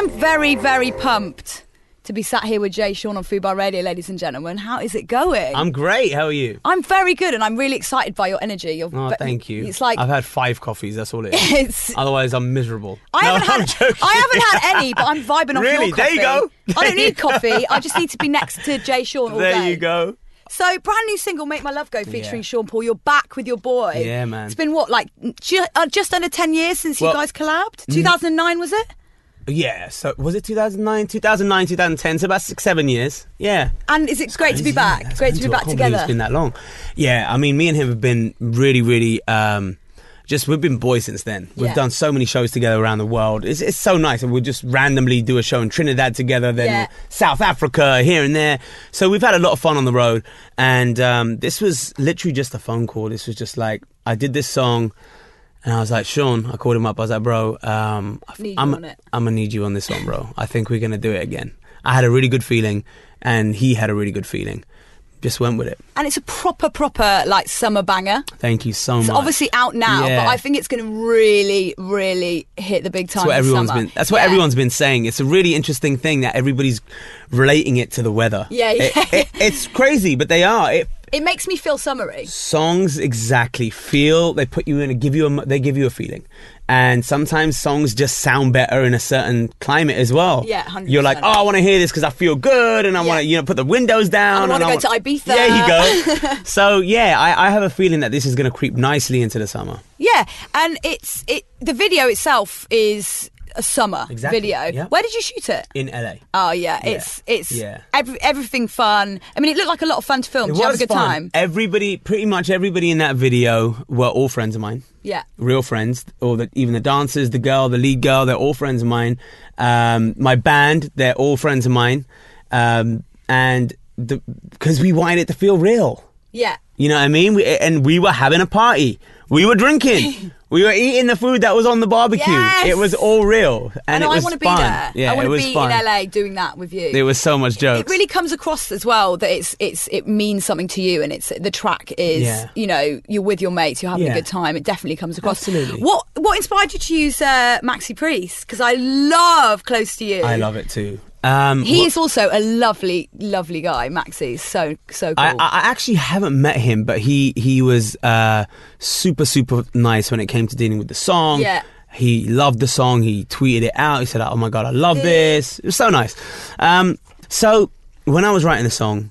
I'm very, very pumped to be sat here with Jay Sean on Fubar Radio, ladies and gentlemen. How is it going? I'm great. How are you? I'm very good, and I'm really excited by your energy. You're Oh, ve- thank you. It's like I've had five coffees. That's all it is. It's- Otherwise, I'm miserable. I No, haven't I'm had joking. I haven't had any, but I'm vibing off Really? your There coffee. you go. I don't need coffee. I just need to be next to Jay Sean all There day. you go. So, brand new single, Make My Love Go, featuring Yeah. Sean Paul. You're back with your boy. Yeah, man. It's been, what, like, ju- uh, just under ten years since Well, you guys collabed? two thousand nine, was it? Yeah. So was it two thousand nine, two thousand nine, two thousand ten? So about six, seven years. Yeah. And is it great to be Crazy, back? yeah, that's Great to be mental. I back can't believe together. It's been that long. Yeah. I mean, me and him have been really, really. Um, just we've been boys since then. We've Yeah. done so many shows together around the world. It's it's so nice, and we'll just randomly do a show in Trinidad together, then Yeah. South Africa, here and there. So we've had a lot of fun on the road. And um, this was literally just a phone call. This was just like I did this song. And I was like, Sean, I called him up. I was like, bro, um, Need you I'm, on it. I'm going to need you on this one, bro. I think we're going to do it again. I had a really good feeling, and he had a really good feeling. Just went with it. And it's a proper, proper, like, summer banger. Thank you so It's much. obviously out now, Yeah. but I think it's going to really, really hit the big time That's what this everyone's summer. been. That's what Yeah. everyone's been saying. It's a really interesting thing that everybody's relating it to the weather. Yeah, It- yeah. it- it's crazy, but they are. It, It makes me feel summery. songs exactly feel. They put you in. A, give you a. They give you a feeling. And sometimes songs just sound better in a certain climate as well. Yeah, one hundred percent. You're like, oh, I want to hear this because I feel good, and I want to, you know, put the windows down. I and want to go to Ibiza. There you go. So yeah, I, I have a feeling that this is going to creep nicely into the summer. Yeah, and it's it. The video itself is a summer Exactly, video. yeah. Where did you shoot it? In L A. Oh yeah, Yeah, it's it's yeah. every, everything fun. I mean, it looked like a lot of fun to film. It Did you have a was good fun. time? Everybody, pretty much everybody in that video were all friends of mine. Yeah. Real friends, or the, even the dancers, the girl, the lead girl, they're all friends of mine. Um, my band, they're all friends of mine. Um, and because we wanted it to feel real. Yeah. You know what I mean? We, and we were having a party. We were drinking. We were eating the food that was on the barbecue. Yes! It was all real. And I know, it was I want to be fun. there. Yeah, I want it to was be fun. in L A doing that with you. There was so much jokes. It really comes across as well that it's it's it means something to you, and it's the track is Yeah. you know you're with your mates, you're having Yeah. a good time. It definitely comes across. Absolutely. What what inspired you to use uh, Maxi Priest? Because I love Close to You. I love it too. Um, He wh- is also a lovely, lovely guy. Maxi, so so cool. I, I actually haven't met him, but he he was uh, super super nice when it came to dealing with the song. Yeah. He loved the song. He tweeted it out. He said, "Oh my god, I love this." It was so nice. Um, so when I was writing the song,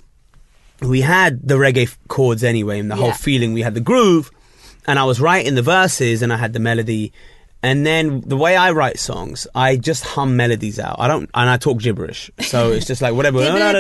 we had the reggae f- chords anyway, and the whole Yeah. feeling. We had the groove, and I was writing the verses, and I had the melody. And then the way I write songs, I just hum melodies out. I don't, and I talk gibberish. So it's just like whatever.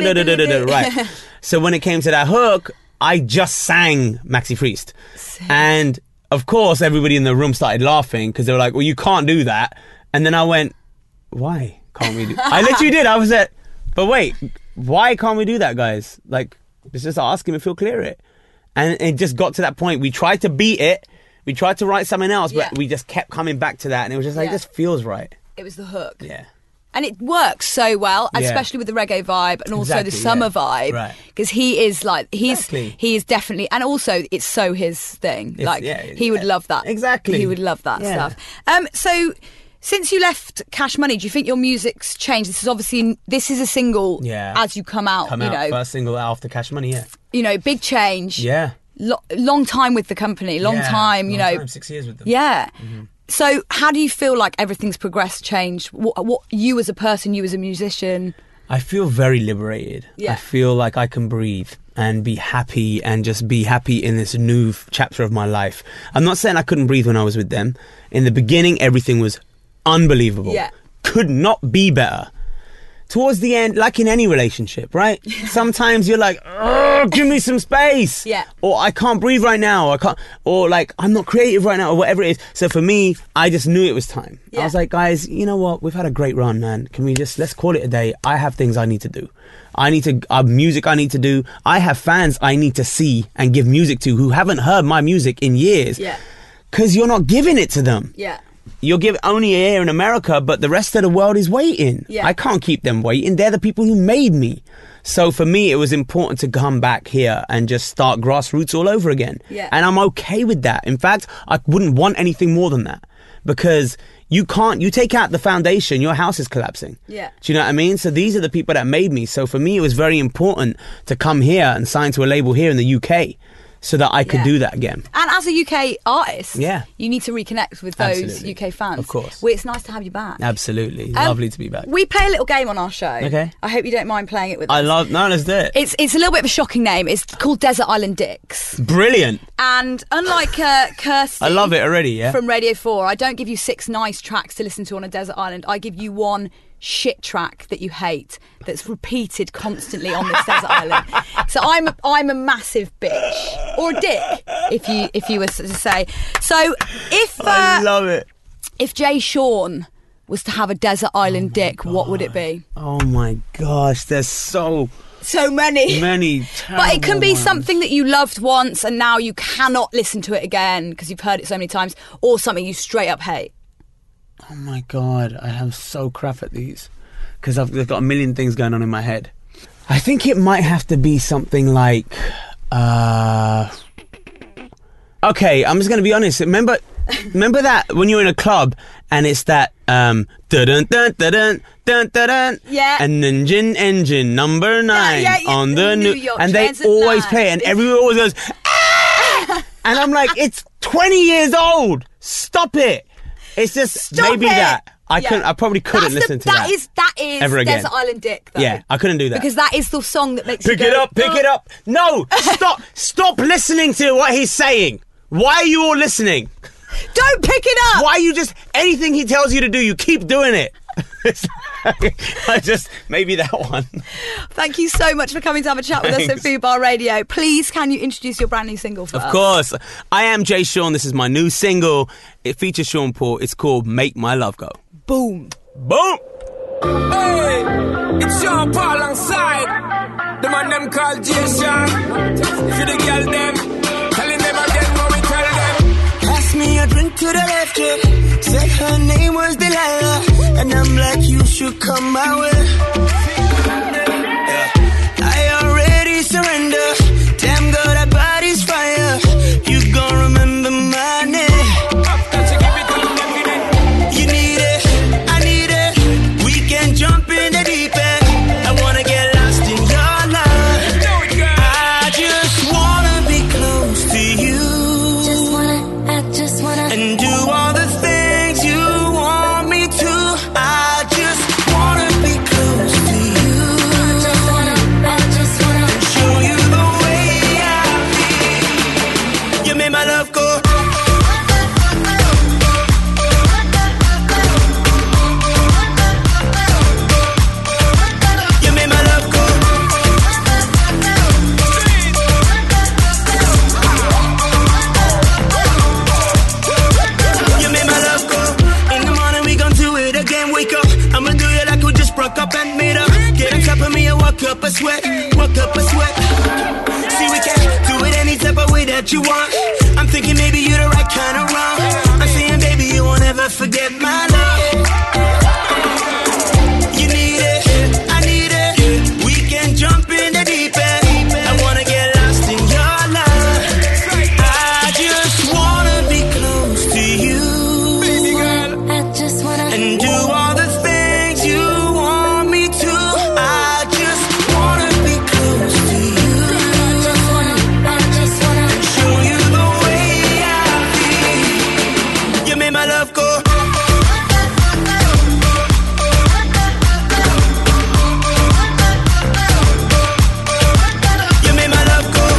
Right. So when it came to that hook, I just sang Maxi Priest. And of course, everybody in the room started laughing because they were like, well, you can't do that. And then I went, why can't we do I literally did. I was like, but wait, why can't we do that, guys? Like, let's just ask him if he'll clear it. And it just got to that point. We tried to beat it. We tried to write something else, but Yeah. we just kept coming back to that. And it was just like, Yeah. this feels right. It was the hook. Yeah. And it works so well, Yeah. especially with the reggae vibe and also the Exactly, summer yeah. vibe. Right. Because he is like, he's Exactly. he is definitely, and also it's so his thing. It's- like, yeah, he would yeah. love that. Exactly. He would love that Yeah. stuff. Um, so, since you left Cash Money, do you think your music's changed? This is obviously, this is a single Yeah. as you come out, Come you out know. first single after Cash Money, yeah. You know, big change. Yeah. Lo- long time with the company, long Yeah, time, you long know. time, six years with them. Yeah. Mm-hmm. So, how do you feel like everything's progressed, changed? What, what you as a person, you as a musician? I feel very liberated. Yeah. I feel like I can breathe and be happy and just be happy in this new f- chapter of my life. I'm not saying I couldn't breathe when I was with them. In the beginning, everything was unbelievable. Yeah. Could not be better. Towards the end, like in any relationship, right? Sometimes you're like, "Ugh, give me some space. Yeah. Or I can't breathe right now. Or I can't, or like, I'm not creative right now, or whatever it is. So for me, I just knew it was time. I Yeah. was like, guys, you know what? We've had a great run, man. Can we just, let's call it a day. I have things I need to do. I need to, uh, music I need to do. I have fans I need to see and give music to who haven't heard my music in years. Yeah. Because you're not giving it to them. Yeah. You'll give only here in America, but the rest of the world is waiting. Yeah. I can't keep them waiting. They're the people who made me. So for me, it was important to come back here and just start grassroots all over again. Yeah. And I'm okay with that. In fact, I wouldn't want anything more than that, because you can't, you take out the foundation, your house is collapsing. Yeah. Do you know what I mean? So these are the people that made me. So for me, it was very important to come here and sign to a label here in the U K so that I could Yeah. do that again. And as a U K artist, Yeah. you need to reconnect with those Absolutely. U K fans. Of course. Well, it's nice to have you back. Absolutely. Um, Lovely to be back. We play a little game on our show. Okay. I hope you don't mind playing it with I us. love, no, let's do it. It's it's a little bit of a shocking name. It's called Desert Island Dicks. Brilliant. And unlike uh, Kirsty I love it already, yeah. from Radio four, I don't give you six nice tracks to listen to on a desert island. I give you one shit track that you hate that's repeated constantly on this desert island. So I'm a, I'm a massive bitch or a dick, if you if you were to say. So if uh, I love it. if Jay Sean was to have a desert island dick, what would it be? Oh my gosh, there's so So many. many But it can be terrible ones. something that you loved once and now you cannot listen to it again because you've heard it so many times, or something you straight up hate. Oh my god, I am so crap at these because I've, I've got a million things going on in my head. I think it might have to be something like, uh, okay, I'm just going to be honest. Remember, remember that when you're in a club and it's that um, dun dun dun dun dun dun dun, Yeah. and engine engine number nine yeah, yeah. on the New new, York and they Transit always line. play it, and everyone always goes, ah! And I'm like, it's twenty years old. Stop it. It's just Stop maybe it. that. I Yeah. couldn't. I probably couldn't That's listen the, to that. That is that is ever again. Desert Island Dick. Though. Yeah, I couldn't do that. Because that is the song that makes pick you it go, up, pick "Oh." it up. No, stop, stop listening to what he's saying. Why are you all listening? Don't pick it up. Why are you just anything he tells you to do? You keep doing it. It's like, I just maybe that one. Thank you so much for coming to have a chat with us at Thanks. Food Bar Radio. Please, can you introduce your brand new single for Of us? course, I am Jay Sean. This is my new single. It features Sean Paul. It's called "Make My Love Go." Boom. Boom. Hey, it's Sean Paul alongside the man them called Jay Sean. For the girl them, telling them again what we tell them. Pass me a drink to the left, yeah. Said her name was Delilah, and I'm like, you should come my way. Yeah. I already surrender. Damn girl, that body's fire. You gon' remember my name. You need it, I need it. We can jump in the deep end. I wanna get lost in your love. I just wanna be close to you. Just wanna, I just wanna. And do all the things you want me to. I just wanna be close to you. I just wanna, I just wanna. Show you the way I feel. You made my love go. You made my love go. You made my love go. In the morning we gon' do it again. Wake up, I'ma do you like we just broke up and made up. Get on top of me and walk up a sweat, walk up a sweat. See we can do it any type of way that you want. I'm thinking maybe you're the right kind of wrong. I'm saying baby you won't ever forget my love. You need it, I need it. We can jump in the deep end. I wanna get lost in your love. I just wanna be close to you. I just wanna. And do all the things you want me to. I just wanna be close to you. I just wanna, I just wanna. Show you the way I feel. You made my love go. You made my love go.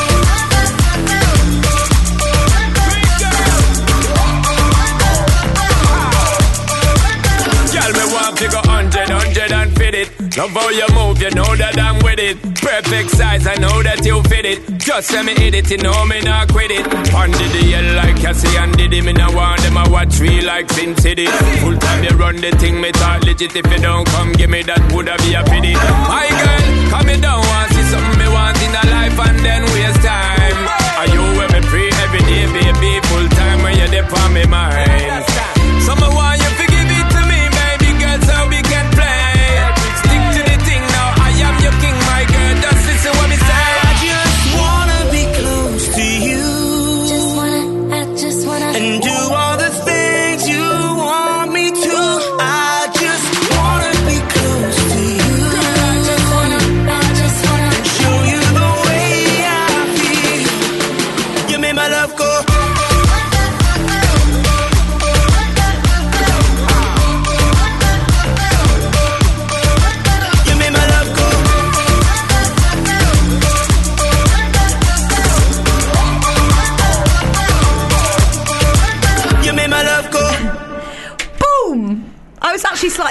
Girl, me want to go hundred, hundred and fit it. Love how you move, you know that I'm with it. Perfect size, I know that you fit it. Just let me hit it, you know me not quit it. Under the hell like Cassie and Diddy, me not want them a watch me like Sin City. Full time you run the thing, me talk legit. If you don't come, give me that, woulda be a pity. My girl, come me down, want see something me want in a life and then waste time. Are you with me free every day, baby? Full time when you're there for me mind. Some I want you to give it to me, baby girl, so we can play. Stick to the thing now, I am your king, my girl. Just listen what me say. I just wanna be close to you. Just wanna, I just wanna. And do all the things you want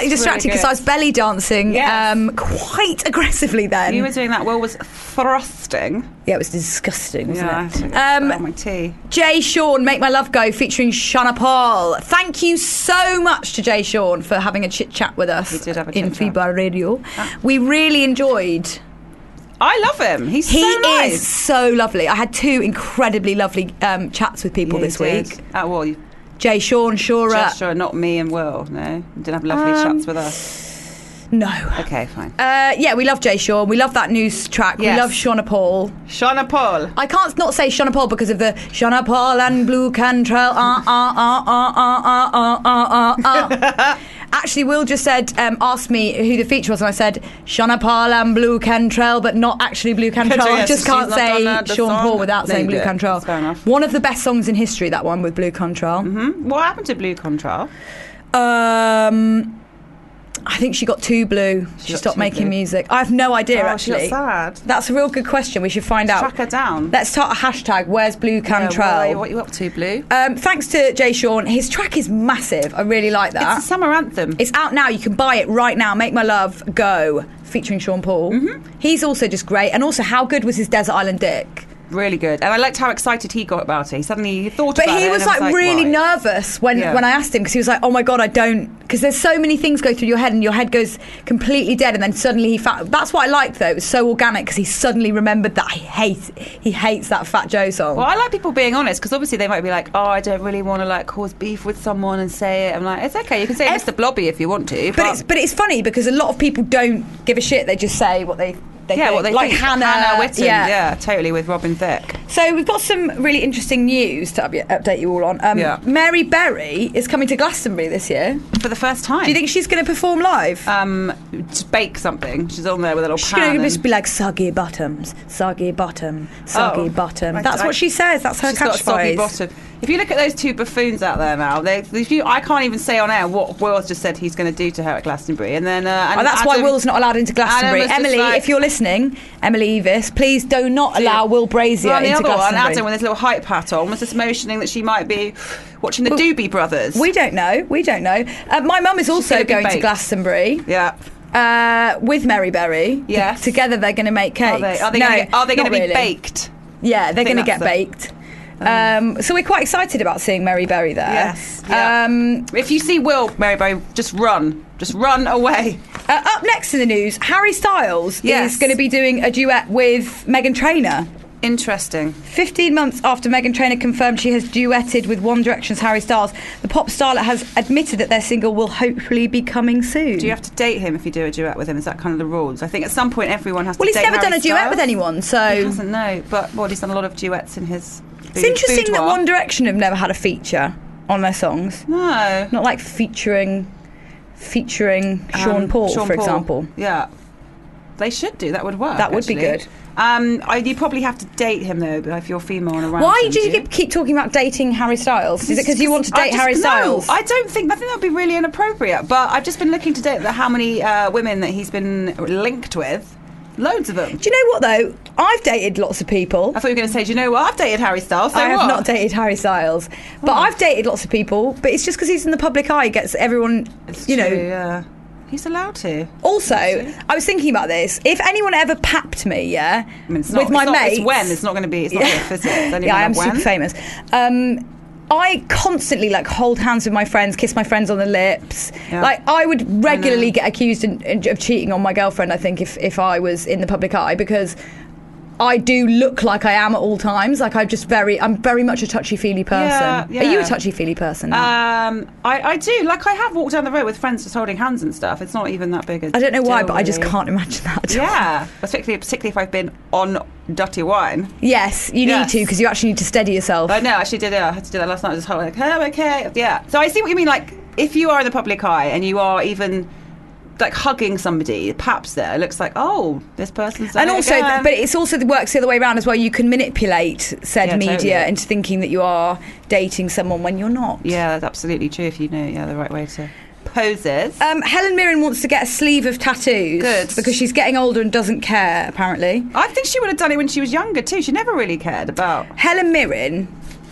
slightly That's distracted really because I was belly dancing Yes. um, quite aggressively then. You were doing that. Will was thrusting. Yeah, it was disgusting, wasn't Yeah, I it? took it Um, out of my tea. Jay Sean, Make My Love Go, featuring Shana Paul. Thank you so much to Jay Sean for having a chit chat with us We did have a in chit-chat. FIBA Radio. We really enjoyed. I love him. He's he so nice. is so lovely. I had two incredibly lovely um, chats with people Yeah, this you did. week. At what? You- Jay Sean, Shura. Just sure, not me and Will. No, you didn't have lovely Um, chats with us. No. Okay, fine. Uh, yeah, we love Jay Sean. We love that news track. Yes. We love Shauna Paul. Shauna Paul. I can't not say Shauna Paul because of the Shauna Paul and Blue Cantrell. Uh, uh, uh, uh, uh, uh, uh, uh, uh. Actually, Will just said, um, asked me who the feature was, and I said Shauna Paul and Blue Cantrell, but not actually Blue Cantrell. Cantrell, I yes, just she's can't not say done, uh, the Sean song. Paul without No, saying you Blue do. Cantrell. That's fair enough. One of the best songs in history, that one with Blue Cantrell. Mm-hmm. What happened to Blue Contral? Um, I think she got too blue. She, got stopped too making blue. music. I have no idea, Oh, she got actually. sad. That's a real good question. We should find out. Track her down. Let's start a hashtag. Where's Blue Cantrell? Yeah, what are you up to, Blue? Um, thanks to Jay Sean. His track is massive. I really like that. It's a summer anthem. It's out now. You can buy it right now. Make My Love Go, featuring Sean Paul. Mm-hmm. He's also just great. And also, how good was his Desert Island Dick? Really good. And I liked how excited he got about it. He suddenly he thought But about it. he was and I like really why? nervous when, Yeah. when I asked him, because he was like, oh my God, I don't... Because there's so many things go through your head and your head goes completely dead, and then suddenly he... Fat, that's what I liked, though. It was so organic because he suddenly remembered that he hates, he hates that Fat Joe song. Well, I like people being honest, because obviously they might be like, oh, I don't really want to like cause beef with someone and say it. I'm like, it's okay, you can say Ev- Mister Blobby if you want to. But it's but it's funny because a lot of people don't give a shit. They just say what they they yeah, think. what they like think. Hannah, Hannah Witten, yeah. yeah. totally, with Robin Thicke. So we've got some really interesting news to up- update you all on. Um, Yeah. Mary Berry is coming to Glastonbury this year. For the first time. Do you think she's going to perform live? Um, to bake something. She's on there with a little She's pan. going to and- just be like soggy bottoms, soggy bottom, soggy Oh. bottom. I- That's I- what she says. That's her She's got a soggy catchphrase. bottom. If you look at those two buffoons out there now, they, if you, I can't even say on air what Will's just said he's going to do to her at Glastonbury. And then, uh, and Oh, that's why Adam- Will's not allowed into Glastonbury. Adam was just Emily, like- if you're listening, Emily Evis, please do not allow Will Brazier Well, and the into other one, Glastonbury. Adam, with his little hype hat on, was just motioning that she might be watching the Doobie Brothers. We don't know. We don't know. Uh, my mum is also gonna be going to baked. Glastonbury. Yeah. Uh, with Mary Berry. Yes. T- together they're going to make cakes. Are they, are they no, going to are they not going to be really. baked? Yeah, they're I think going to get that's the- baked. Um, so we're quite excited about seeing Mary Berry there. Yes. Yeah. Um, if you see Will, Mary Berry, just run. Just run away. uh, up next in the news, Harry Styles Yes. is going to be doing a duet with Meghan Trainor. Interesting. Fifteen months after Meghan Trainor confirmed she has duetted with One Direction's Harry Styles, the pop starlet has admitted that their single will hopefully be coming soon. Do you have to date him if you do a duet with him? Is that kind of the rules? I think at some point everyone has well, to he's date never Harry done a duet Styles. with anyone, so... He hasn't, no. But, well, he's done a lot of duets in his It's interesting that One Direction have never had a feature on their songs. No. Not like featuring featuring Sean Um, Paul, Sean for Paul. example. Yeah. They should do. That would work. That would be actually. good. Um, I, you probably have to date him, though, if you're female and around. Why him, do you do keep, keep talking about dating Harry Styles? Is it because you want to I date just- Harry no, Styles? I don't think. I think that would be really inappropriate. But I've just been looking to date how many uh, women that he's been linked with. Loads of them. Do you know what, though? I've dated lots of people. I thought you were going to say, do you know what? I've dated Harry Styles. So I have what? not dated Harry Styles. But Oh. I've dated lots of people. But it's just because he's in the public eye, he gets everyone, It's you know... true, yeah. He's allowed to. Also, I was thinking about this. If anyone ever papped me, yeah, I mean, it's with not, my it's not, mates... It's when. It's not going to be. It's not Yeah. if, is it? It's only yeah, I when am or when. super famous. Um, I constantly like hold hands with my friends, kiss my friends on the lips. Yeah. Like I would regularly I know. get accused in, in, of cheating on my girlfriend. I think if if I was in the public eye, because I do look like I am at all times. Like I just very, I'm very much a touchy feely person. Yeah, yeah. Are you a touchy feely person? now? Um, I, I do. Like I have walked down the road with friends just holding hands and stuff. It's not even that big a I don't know why, deal, but I just really. can't imagine that. At all. Yeah, particularly particularly if I've been on dirty wine. Yes, you Yes. need to because you actually need to steady yourself. I know. I actually did. Yeah, I had to do that last night. I was just holding like, oh, okay, yeah. So I see what you mean. Like if you are in the public eye and you are even like hugging somebody, perhaps there it looks like, oh, this person's done And it also, again. but it's also works the other way around as well. You can manipulate said Yeah, media totally. into thinking that you are dating someone when you're not. Yeah, that's absolutely true. If you know, yeah, the right way to poses. Um, Helen Mirren wants to get a sleeve of tattoos. Good. Because she's getting older and doesn't care, apparently. I think she would have done it when she was younger too. She never really cared about. Helen Mirren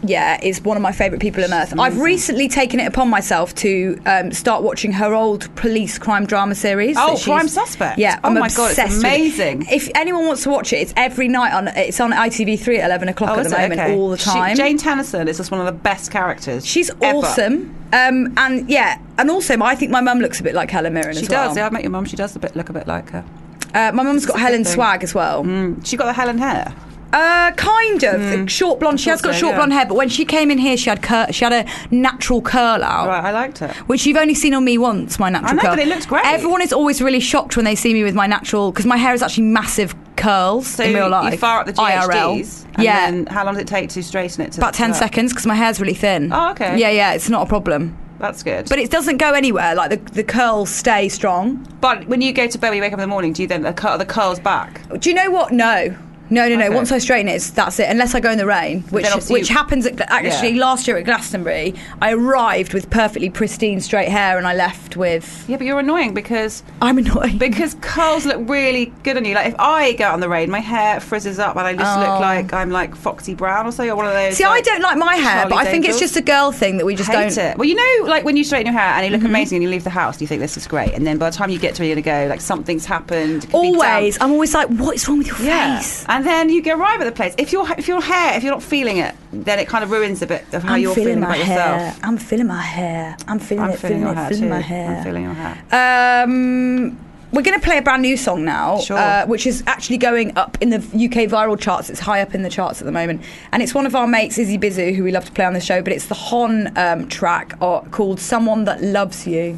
yeah, is one of my favourite people on earth. I've recently taken it upon myself to um, start watching her old police crime drama series. Oh, that she's- Prime Suspect. Yeah, Oh I'm my God, it's obsessed with it. amazing. If anyone wants to watch it, it's every night on. It's on I T V three at eleven o'clock Oh, at is the it? moment, Okay. all the She- time. Jane Tennison is just one of the best characters. She's ever. awesome. Um, and yeah, and also I think my mum looks a bit like Helen Mirren She as well. does. Yeah, I've met your mum. She does a bit, look a bit like her. Uh, my mum's got a good Helen thing. swag as well. Mm. She got the Helen hair. Uh, kind of short blonde. She I has thought got so, short yeah. blonde hair, but when she came in here, she had cur- she had a natural curl out. Right, I liked it. Which you've only seen on me once, my natural I know, curl. but it looks great. Everyone is always really shocked when they see me with my natural, because my hair is actually massive curls So in real life. you fire up the G I H R L. Ds. And Yeah. Then how long does it take to straighten it? To About ten to that? seconds, because my hair's really thin. Oh, okay. Yeah, yeah, it's not a problem. That's good. But it doesn't go anywhere. Like the the curls stay strong. But when you go to bed, when you wake up in the morning, do you then the, cur- the curls back? Do you know what? No. No, no, no. Okay. Once I straighten it, it's, that's it. Unless I go in the rain, which then obviously which you- happens at, actually Yeah. last year at Glastonbury. I arrived with perfectly pristine straight hair, and I left with. Yeah, but you're annoying because I'm annoying because curls look really good on you. Like if I go out in the rain, my hair frizzes up and I just Oh. look like I'm like Foxy Brown or so. Or one of those. See, I like, don't like my hair, but I Charlie's think it's Angels. just a girl thing that we just Hate don't. it. Well, you know, like when you straighten your hair and you look Mhm. amazing and you leave the house, you think this is great, and then by the time you get to where you're gonna go, like something's happened. it could be Always, damp. I'm always like, what is wrong with your Yeah. face? And then you go arrive at the place. If your if your hair, if you're not feeling it, then it kind of ruins a bit of how I'm you're feeling feeling my about hair. yourself. I'm feeling my hair. I'm feeling I'm it. feeling Feeling, your it. hair Feeling too. my hair. I'm feeling your hair. Um, we're going to play a brand new song now, Sure. uh, which is actually going up in the U K viral charts. It's high up in the charts at the moment, and it's one of our mates, Izzy Bizu, who we love to play on the show. But it's the Hon um, track uh, called "Someone That Loves You."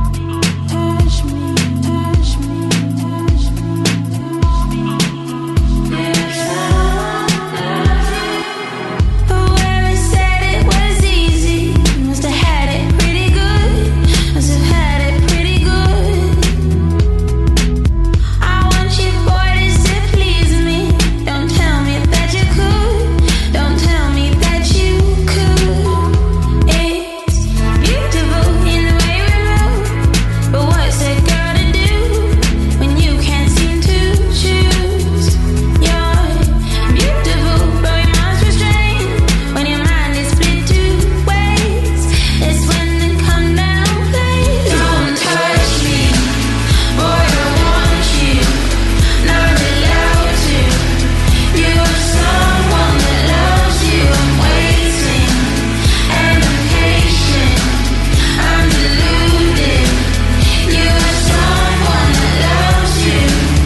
Whoever said it was easy must have had it pretty good. Must have had it pretty good. I want you boys to please me. Don't tell me that you could. Don't tell me that you could. It's beautiful in the way we move, but what's a girl to do when you can't seem to choose? You're beautiful, but your mind's restrained. When your mind is split two ways, it's when it come down, please. Don't touch me, boy, I want you. Not allowed to. You're someone that loves you. I'm waiting and I'm patient. I'm deluded. You're someone that loves you.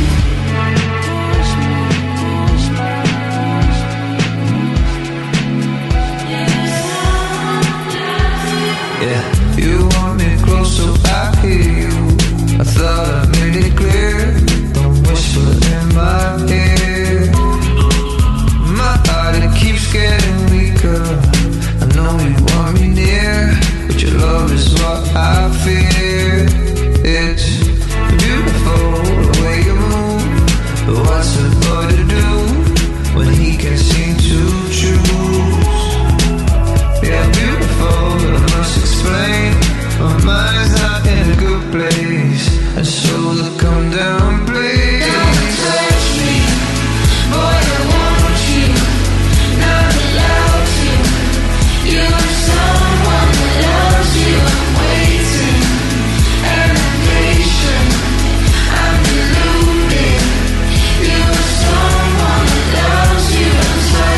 Yeah, you want me close so I hear you. I thought I made it clear. Don't whisper in my ear. My heart, it keeps getting weaker. I know you want me near, but your love is what I fear. It's beautiful the way you move, but what's a boy to do when he can't seem to choose? Yeah, beautiful, but I must explain. My mind's not in a good place, and so look, come down, please. Don't touch me, boy, I want you. Not allowed to. You're someone that loves you. I'm waiting and I'm patient. I'm deluded. You're someone that loves you. I'm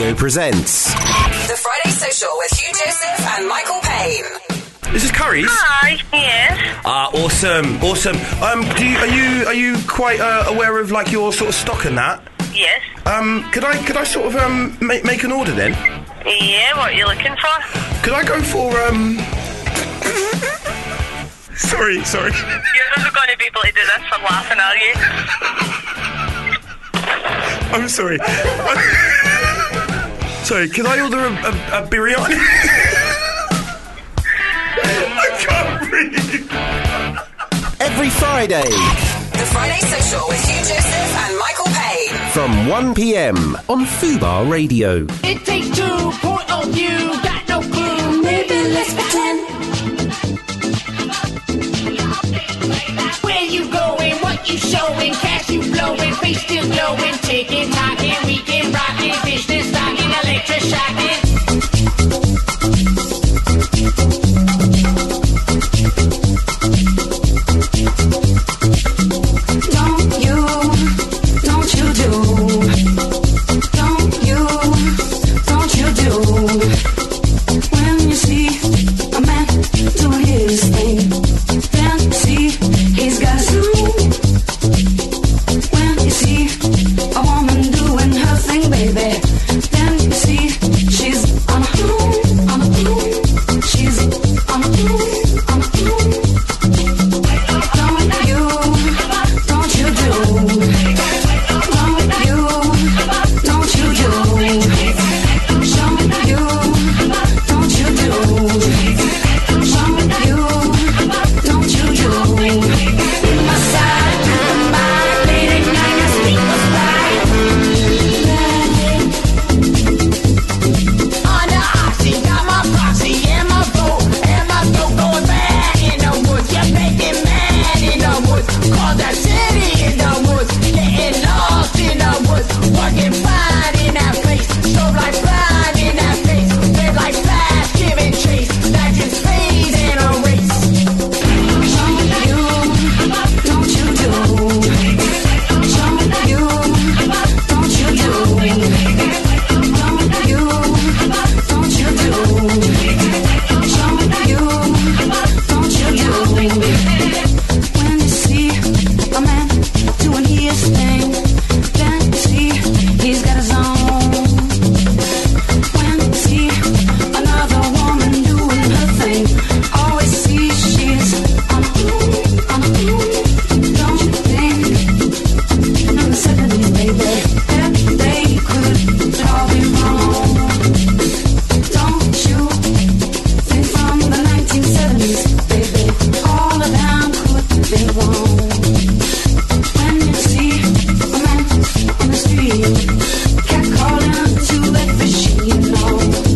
Radio presents The Friday Social with Hugh Joseph and Michael Payne. This is Curry's. Hi, yes. Ah, awesome, awesome. Um, do you, are you are you quite uh, aware of like your sort of stock and that? Yes. Um, could I could I sort of um make make an order then? Yeah, what are you looking for? Could I go for um? sorry, sorry. You're never going to be able to do this for laughing, are you? I'm sorry. Sorry, can I order a, a, a biryani? I can't breathe. every Friday The Friday Social with Hugh Joseph and Michael Payne. from one p m on Fubar Radio. It takes two, point on you, got no clue. Maybe let's pretend. Where you going, what you showing, cash you blowing, face still glowing, ticking, talking, weekend rocking, business stocking, electric shocking. Don't you, don't you do, don't you, don't you do, when you see a man doing his thing, then see he's got a zoom. When you see a woman doing her thing, baby, then you see she's on a bloom, on a bloom, she's on a bloom, on a bloom. Don't you, don't you do, don't you, don't you do, show you, don't you do, show you, don't you do. My side to the mind, late at night, I sleep was right. On the oxy, got my proxy and my boat, and my boat going bad in the woods. You're making mad in the woods, call that city in the woods, getting lost in the woods, working fine in that place, strobe like blind in that face, red like flash, giving chase, that just fades in a race. Show you, don't you do, show you, don't you do, don't you, don't you do, show you, don't you do. When you see a man doing his thing, then you see he's got his own. When you see another woman doing her thing, always see she's on a bloom, on a bloom. Don't you think in the seventies, baby, that they could all be wrong? Don't you think from the nineteen seventies, baby, all of them could be wrong? When you see a man on the street, cat calling to a fishing, you know.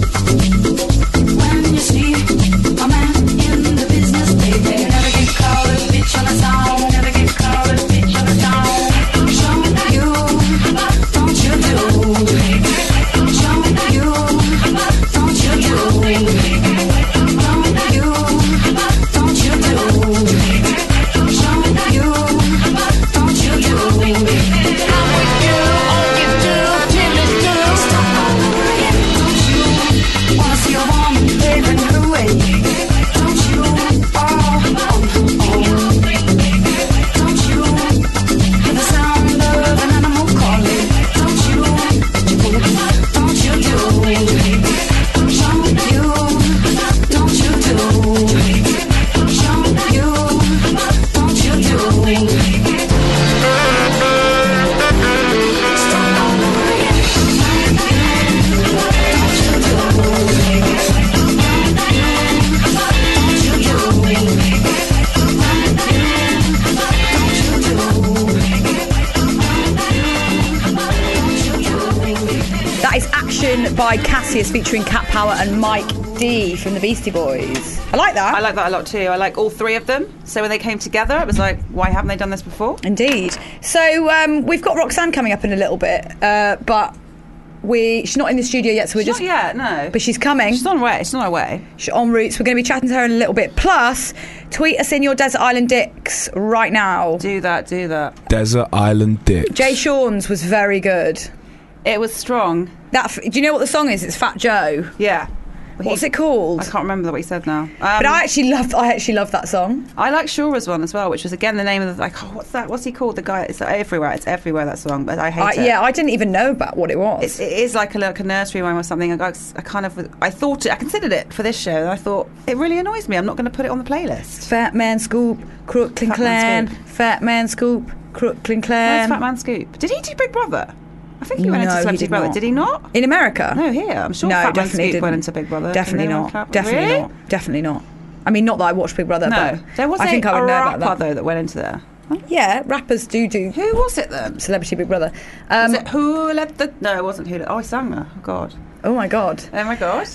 When you see a man in the business, baby, never get called a bitch on a song, never get called a bitch on a song. Show you, don't you do, show you, don't you do, don't you, don't you do, show you, don't you do. I'm with you, always do, till it's due. Don't you wanna see a woman paving her way? Don't you, oh, oh, oh. Don't you hear the sound of an animal calling? Don't you, don't you do, show you, don't you do, show you, don't you do. That is Action by Cassius featuring Cat Power and Mike D from the Beastie Boys. I like that. I like that a lot too. I like all three of them. So when they came together, it was like, why haven't they done this before? Indeed. So um, we've got Roxanne coming up in a little bit, uh, but we she's not in the studio yet, so we're She's just not yet, no. But she's coming. She's on her way. She's on her way. She's en route. So we're going to be chatting to her in a little bit. Plus, tweet us in your Desert Island Dicks right now. Do that. Do that. Desert Island Dicks. Jay Sean's was very good. It was strong. That. f- Do you know what the song is? It's Fat Joe. Yeah. What's it called? I can't remember what he said now. Um, but I actually love. I actually love that song. I like Shura's one as well, which was again the name of the like. Oh, what's that? What's he called? The guy. It's everywhere. It's everywhere. That song, but I hate I, it. yeah, I didn't even know about what it was. It's, it is like a, like a nursery rhyme or something. I, I kind of, I thought it, I considered it for this show, and I thought it really annoys me. I'm not going to put it on the playlist. Fat Man Scoop, Crooklyn Fat Man Clan, Scoop. Fat Man Scoop, Crooklyn Clan. Where's Fat Man Scoop? Did he do Big Brother? I think he went No, into he Celebrity did Brother. not. Did he not? In America? No, here. I'm sure no, Fat Man definitely Scoop didn't. went into Big Brother. Definitely Can anyone not. clap? Definitely Really? not. Definitely not. I mean, not that I watched Big Brother, No, but there was I a, think I would a know rapper about that. though that went into there. Yeah, rappers do do. Who was it then? Celebrity Big Brother. Um, was it Who Let the? No, it wasn't Who Let. Oh, I sang that. Oh God. Oh my God. Oh my God.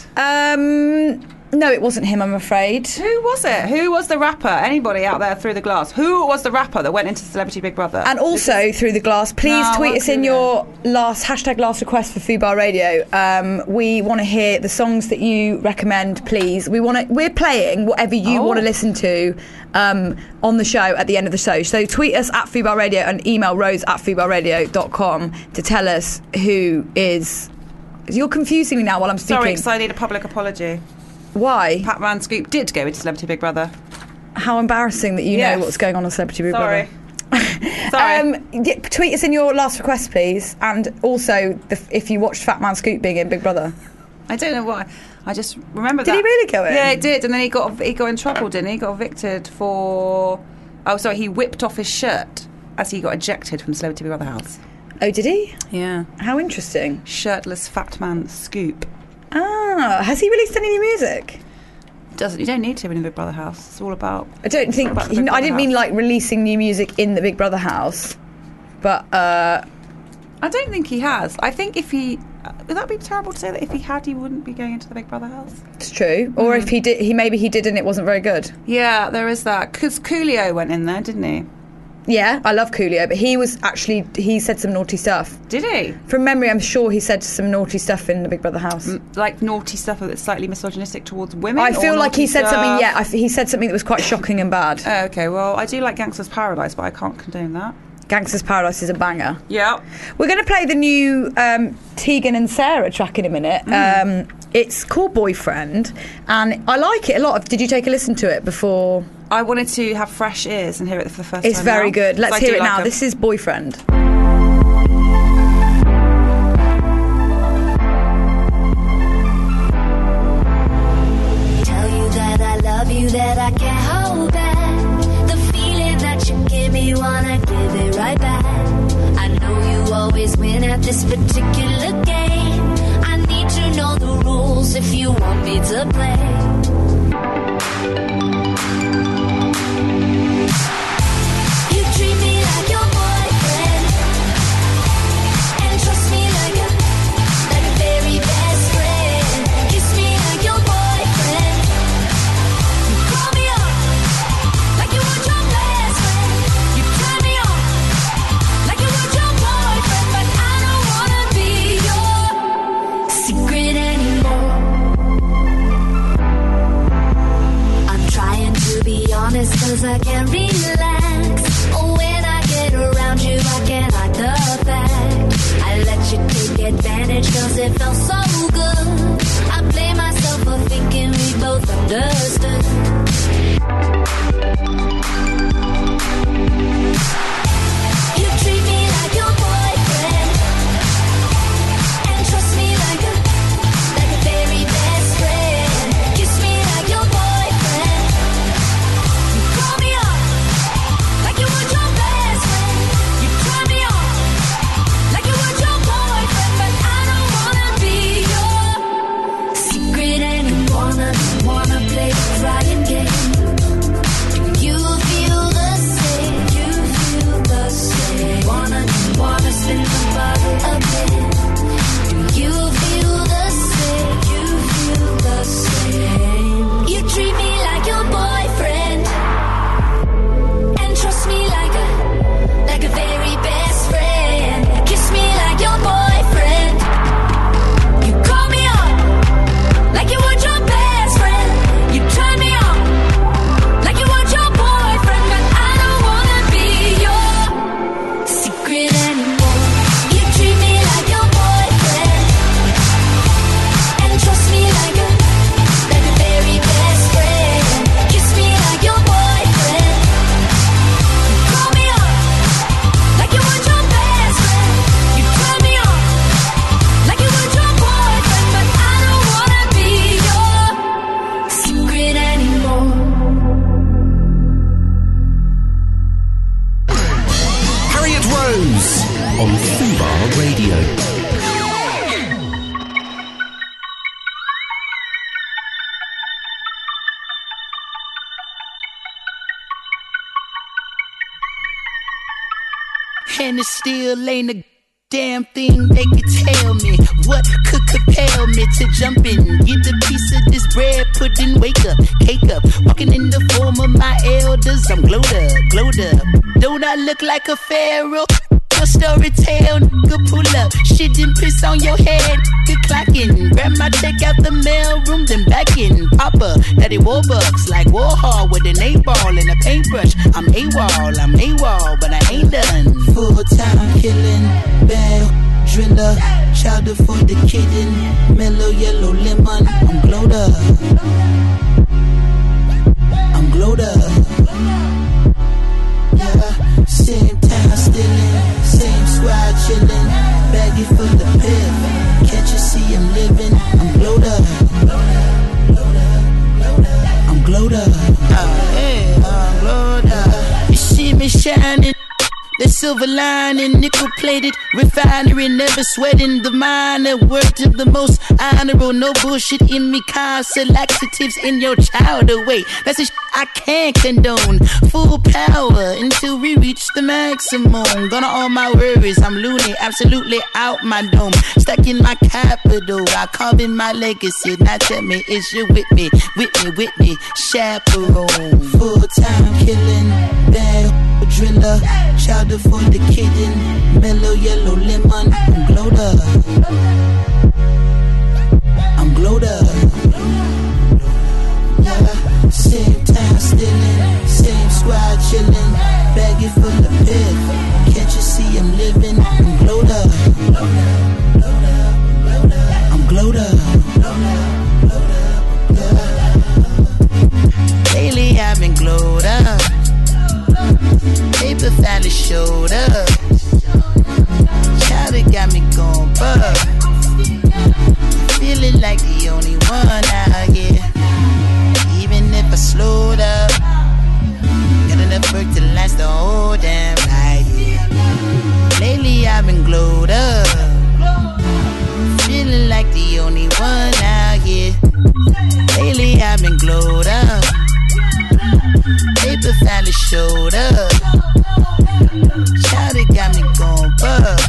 Um, no, it wasn't him. I'm afraid. Who was it? Who was the rapper? Anybody out there through the glass? Who was the rapper that went into Celebrity Big Brother? And also through the glass, please No, tweet I us in won't do your last hashtag last request for Fubar Radio. Um, we want to hear the songs that you recommend, please. We want to. We're playing whatever you Oh. want to listen to um, on the show at the end of the show. So tweet us at Fubar Radio and email rose at fubar radio dot com to tell us who is. You're confusing me now while I'm speaking. Sorry, because I need a public apology. Why? Pat Man Scoop did go into Celebrity Big Brother. How embarrassing that you Yes. know what's going on on Celebrity Big Sorry. Brother. Sorry. Um, yeah, tweet us in your last request, please, and also the, if you watched Fat Man Scoop being in Big Brother. I don't know why. I just remember Did that. he really go in? Yeah, he did, and then he got he got in trouble, didn't he? He got evicted for. Oh, sorry, he whipped off his shirt as he got ejected from Celebrity Big Brother house. Oh, did he? Yeah. How interesting. Shirtless Fat Man Scoop. Ah, has he released any new music? Doesn't you don't need to in the Big Brother house. It's all about. I don't think. about the He, Big I Brother didn't mean house. like releasing new music in the Big Brother house, but uh, I don't think he has. I think if he. Would that be terrible to say that if he had, he wouldn't be going into the Big Brother house? it's true. Or if he did, he maybe he did and it wasn't very good. Yeah, there is that. Because Coolio went in there, didn't he? Yeah, I love Coolio, but he was actually he said some naughty stuff. Did he? From memory, I'm sure he said some naughty stuff in the Big Brother house. M- Like naughty stuff that's slightly misogynistic towards women? I or feel like he naughty said something. stuff? Yeah, I f- he said something that was quite shocking and bad. Oh, okay, well, I do like Gangster's Paradise, but I can't condone that. Gangster's Paradise is a banger. Yeah. We're going to play the new um, Tegan and Sarah track in a minute. Mm. Um, it's called Boyfriend, and I like it a lot. Did you take a listen to it before? I wanted to have fresh ears and hear it for the first It's time. very now. good. Let's 'Cause I hear do it like now. them. This is Boyfriend. Tell you that I love you, that I can't hold back. The feeling that you give me, wanna give it right back. I know you always win at this particular game. I need to know the rules if you want me to play. You treat me like your boyfriend, and trust me like a like a very best friend. Kiss me like your boyfriend. You call me up like you want your best friend. You turn me on like you want your boyfriend, but I don't wanna be your secret anymore. I'm trying to be honest 'cause I can't relax. When I get around you, I can't hide the fact. I let you take advantage 'cause it felt so good. I blame myself for thinking we both understood. You treat me like your boyfriend, and trust me like a like a very best friend. Kiss me like your boyfriend. You call me up like you want your best friend. You turn me on like you want your boyfriend, but I don't wanna be your secret anymore. Wanna wanna play the crying game. You on Fubar Radio. And it still ain't a damn thing they could tell me. What could compel me to jump in, get a piece of this bread, put in, wake up, cake up, walking in the form of my elders. I'm glowed up, glowed up. Don't I look like a pharaoh? A story tale, nigga, pull up. Shit didn't piss on your head, nigga, clocking. Grab my check out the mail room, then back in. Papa, daddy Warbucks, like Warhol with an eight ball and a paintbrush. I'm AWOL, I'm AWOL, but I ain't done. Full time killing, bad driller, chowder for the kitten, mellow yellow lemon. I'm glowed up, I'm glowed up. Yeah, same time stealing, same squad chillin', baggy full of piff. Can't you see I'm living? I'm glowed up, I'm glowed up. Uh, hey, I'm glowed up. You see me shining. The silver lining, nickel plated refinery, never sweating the minor. Word of the most honorable, no bullshit in me. Constant laxatives in your child away. That's a sh- I can't condone. Full power until we reach the maximum. Gonna all my worries, I'm loony, absolutely out my dome. Stuck in my capital, I carve in my legacy. Now tell me, is you with me, with me, with me, chaperone? Full time killing, bad driller, chowder for the kitten, mellow yellow lemon. I'm glowed up, I'm glowed up. Yeah, same time stealing, same squad chillin', baggy full of piff. Can't you see I'm living? I'm glowed up, I'm glowed up. Yeah. Lately I've been glowed up. Paper finally showed up. Chowder got me going bug. Feeling like the only one out here. Even if I slowed up, got enough work to last the whole damn night. Yeah. Lately I've been glowed up. Feeling like the only one out here. Lately I've been glowed up. Paper finally showed up. Chowder got me going bug.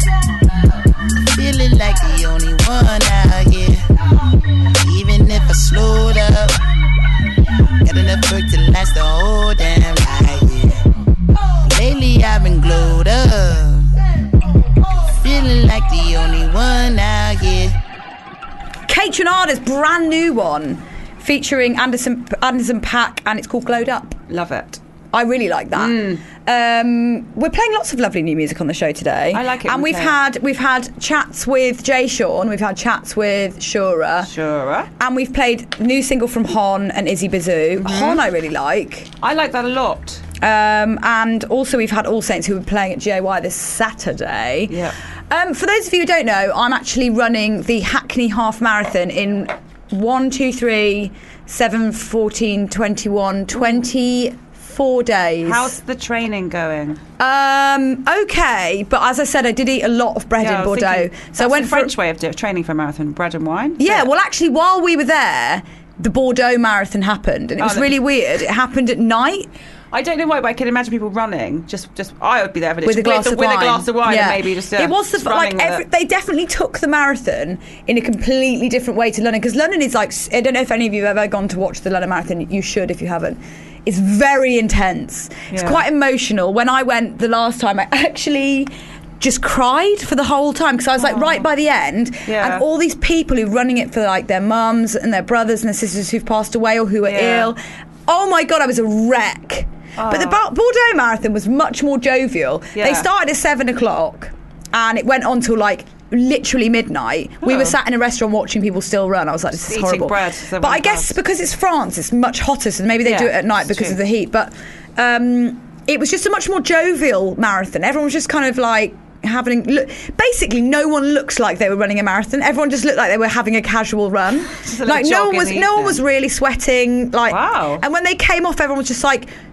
Feeling like the only one out here. Even if I slowed up, got enough work to last the whole damn night. Yeah. Lately I've been glowed up. Feeling like the only one out here. Kate Trinada's brand new one, featuring Anderson Anderson .Paak, and it's called Glowed Up. Love it. I really like that. Mm. Um, we're playing lots of lovely new music on the show today. I like it. And we've had we've had chats with Jay Sean, we've had chats with Shura. Shura. And we've played the new single from Hon and Izzy Bazoo. Mm-hmm. Hon I really like. I like that a lot. Um, and also we've had All Saints, who are playing at G A Y this Saturday. Yeah. Um, for those of you who don't know, I'm actually running the Hackney Half Marathon in one, two, three, seven, fourteen, twenty-one, twenty-four days. How's the training going? Um, okay, but as I said, I did eat a lot of bread Yeah, in I was Bordeaux. thinking, So I that's went the for French way of do, training for a marathon: bread and wine. Yeah, well, actually, while we were there, the Bordeaux Marathon happened, and it Oh, was that- really weird. It happened at night. I don't know why, but I can imagine people running. Just, just I would be there With a glass with, of with wine. a glass of wine, Yeah. and maybe just uh, it was the just like running with every, it. they definitely took the marathon in a completely different way to London, because London is like, I don't know if any of you have ever gone to watch the London Marathon. You should if you haven't. It's very intense. It's Yeah. quite emotional. When I went the last time, I actually just cried for the whole time, because I was like right by the end, Yeah. and all these people who are running it for like their mums and their brothers and their sisters who've passed away or who are Yeah. ill. Oh my God, I was a wreck. But the Bo- Bordeaux Marathon was much more jovial. Yeah. They started at seven o'clock and it went on till like literally midnight. We Oh. were sat in a restaurant watching people still run. I was like, this is Eating horrible. bread, so but I one guess house. because it's France, it's much hotter, so maybe they Yeah, do it at night it's because true. of the heat. But um, it was just a much more jovial marathon. Everyone was just kind of like having look, basically no one looks like they were running a marathon. Everyone just looked like they were having a casual run. Just a little Like no jog one in was the no one evening. was really sweating. Like Wow. And when they came off, everyone was just like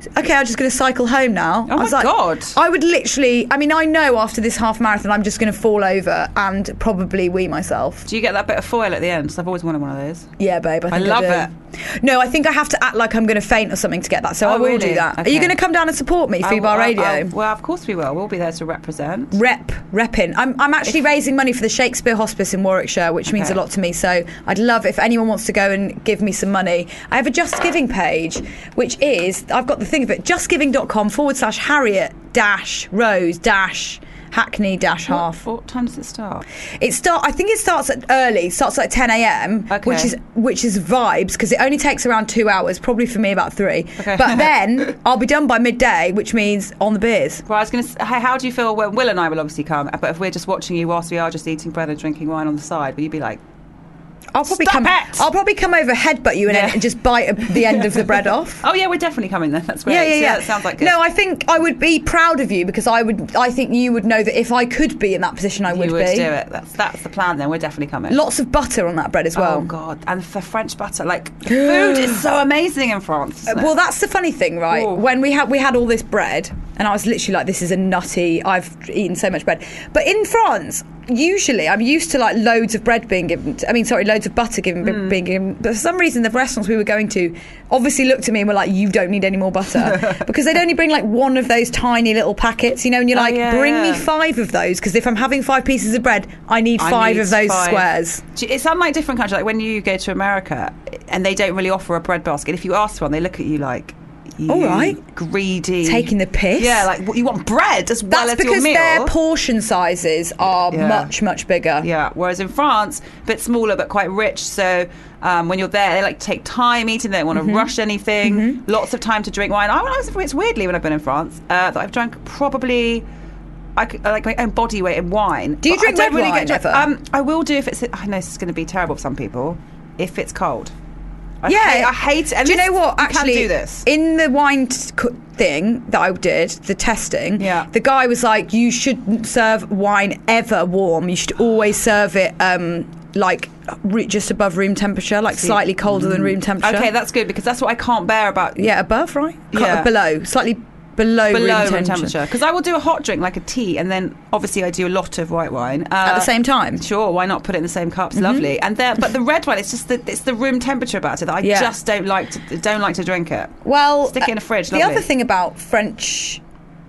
okay, I'm just going to cycle home now. Oh I was my like, God. I would literally, I mean, I know after this half marathon I'm just going to fall over and probably wee myself. Do you get that bit of foil at the end? Because I've always wanted one of those. Yeah, babe, I I think love do. it. No, I think I have to act like I'm going to faint or something to get that, so Oh, I will really? do that. Are Okay. you going to come down and support me, I- Fubar I- Radio? I- well, of course we will. We'll be there to represent. Rep, repping. I'm, I'm actually raising money for the Shakespeare Hospice in Warwickshire, which means Okay. a lot to me. So I'd love if anyone wants to go and give me some money. I have a Just Giving page, which is, I've got the thing of it, justgiving.com forward slash Harriet dash Rose dash Hackney dash half. What, what time does it start? It start. I think it starts at early. Starts at ten a.m. Okay. which is which is vibes because it only takes around two hours. Probably for me about three. Okay. But then I'll be done by midday, which means on the beers. Well, I was going to. Hey, how do you feel when Will and I will obviously come? But if we're just watching you whilst we are just eating bread and drinking wine on the side, will you be like? I'll probably Stop come. it! I'll probably come over, headbutt you, and, Yeah. then, and just bite a, the end of the bread off. Oh yeah, we're definitely coming then. That's great. Yeah, yeah, So, yeah. That sounds like good. No, I think I would be proud of you because I would. I think you would know that if I could be in that position, I would, you would be. do it. That's that's the plan. Then we're definitely coming. Lots of butter on that bread as well. Oh god, and the French butter, like the food is so amazing in France. isn't it? Well, that's the funny thing, right? Ooh. When we had we had all this bread, and I was literally like, "This is a nutty. I've eaten so much bread." But in France, usually I'm used to like loads of bread being given. To, I mean, sorry, loads of butter given Mm. being given. But for some reason, the restaurants we were going to obviously looked at me and were like, "You don't need any more butter," because they'd only bring like one of those tiny little packets, you know. And you're Oh, like, yeah, "Bring yeah. me five of those," because if I'm having five pieces of bread, I need I five need of those five. squares. Do you- It's unlike different countries. Like when you go to America and they don't really offer a bread basket. If you ask for one, they look at you like, you All right. greedy, Taking the piss. Yeah, like what, you want bread as well That's as your because meal. their portion sizes are Yeah. much much bigger. Yeah, whereas in France, a bit smaller but quite rich. So um, when you're there, they like to take time eating. They don't want to Mhm. rush anything. Lots of time to drink wine. I, I was, it's weirdly when I've been in France uh, that I've drunk probably. I could, like my own body weight in wine. Do you But drink I don't red really wine get ever? Um, I will do if it's. I know this is going to be terrible for some people. If it's cold. I yeah, hate, I hate it. And do you this- know what? you Actually, can do this. in the wine t- co- thing that I did, the testing. Yeah. The guy was like, "You shouldn't serve wine ever warm. You should always serve it um, like re- just above room temperature, like See- slightly colder than room temperature." Okay, that's good because that's what I can't bear about. yeah, above, right? Co- Yeah. below, slightly below, Below room room temperature. temperature, because I will do a hot drink like a tea, and then obviously I do a lot of white wine uh, At the same time? Sure, why not put it in the same cups? Mhm. Lovely. And there, but the red wine, it's just the it's the room temperature about it that I Yeah. just don't like to don't like to drink it. Well, Stick it in a fridge, The lovely. other thing about French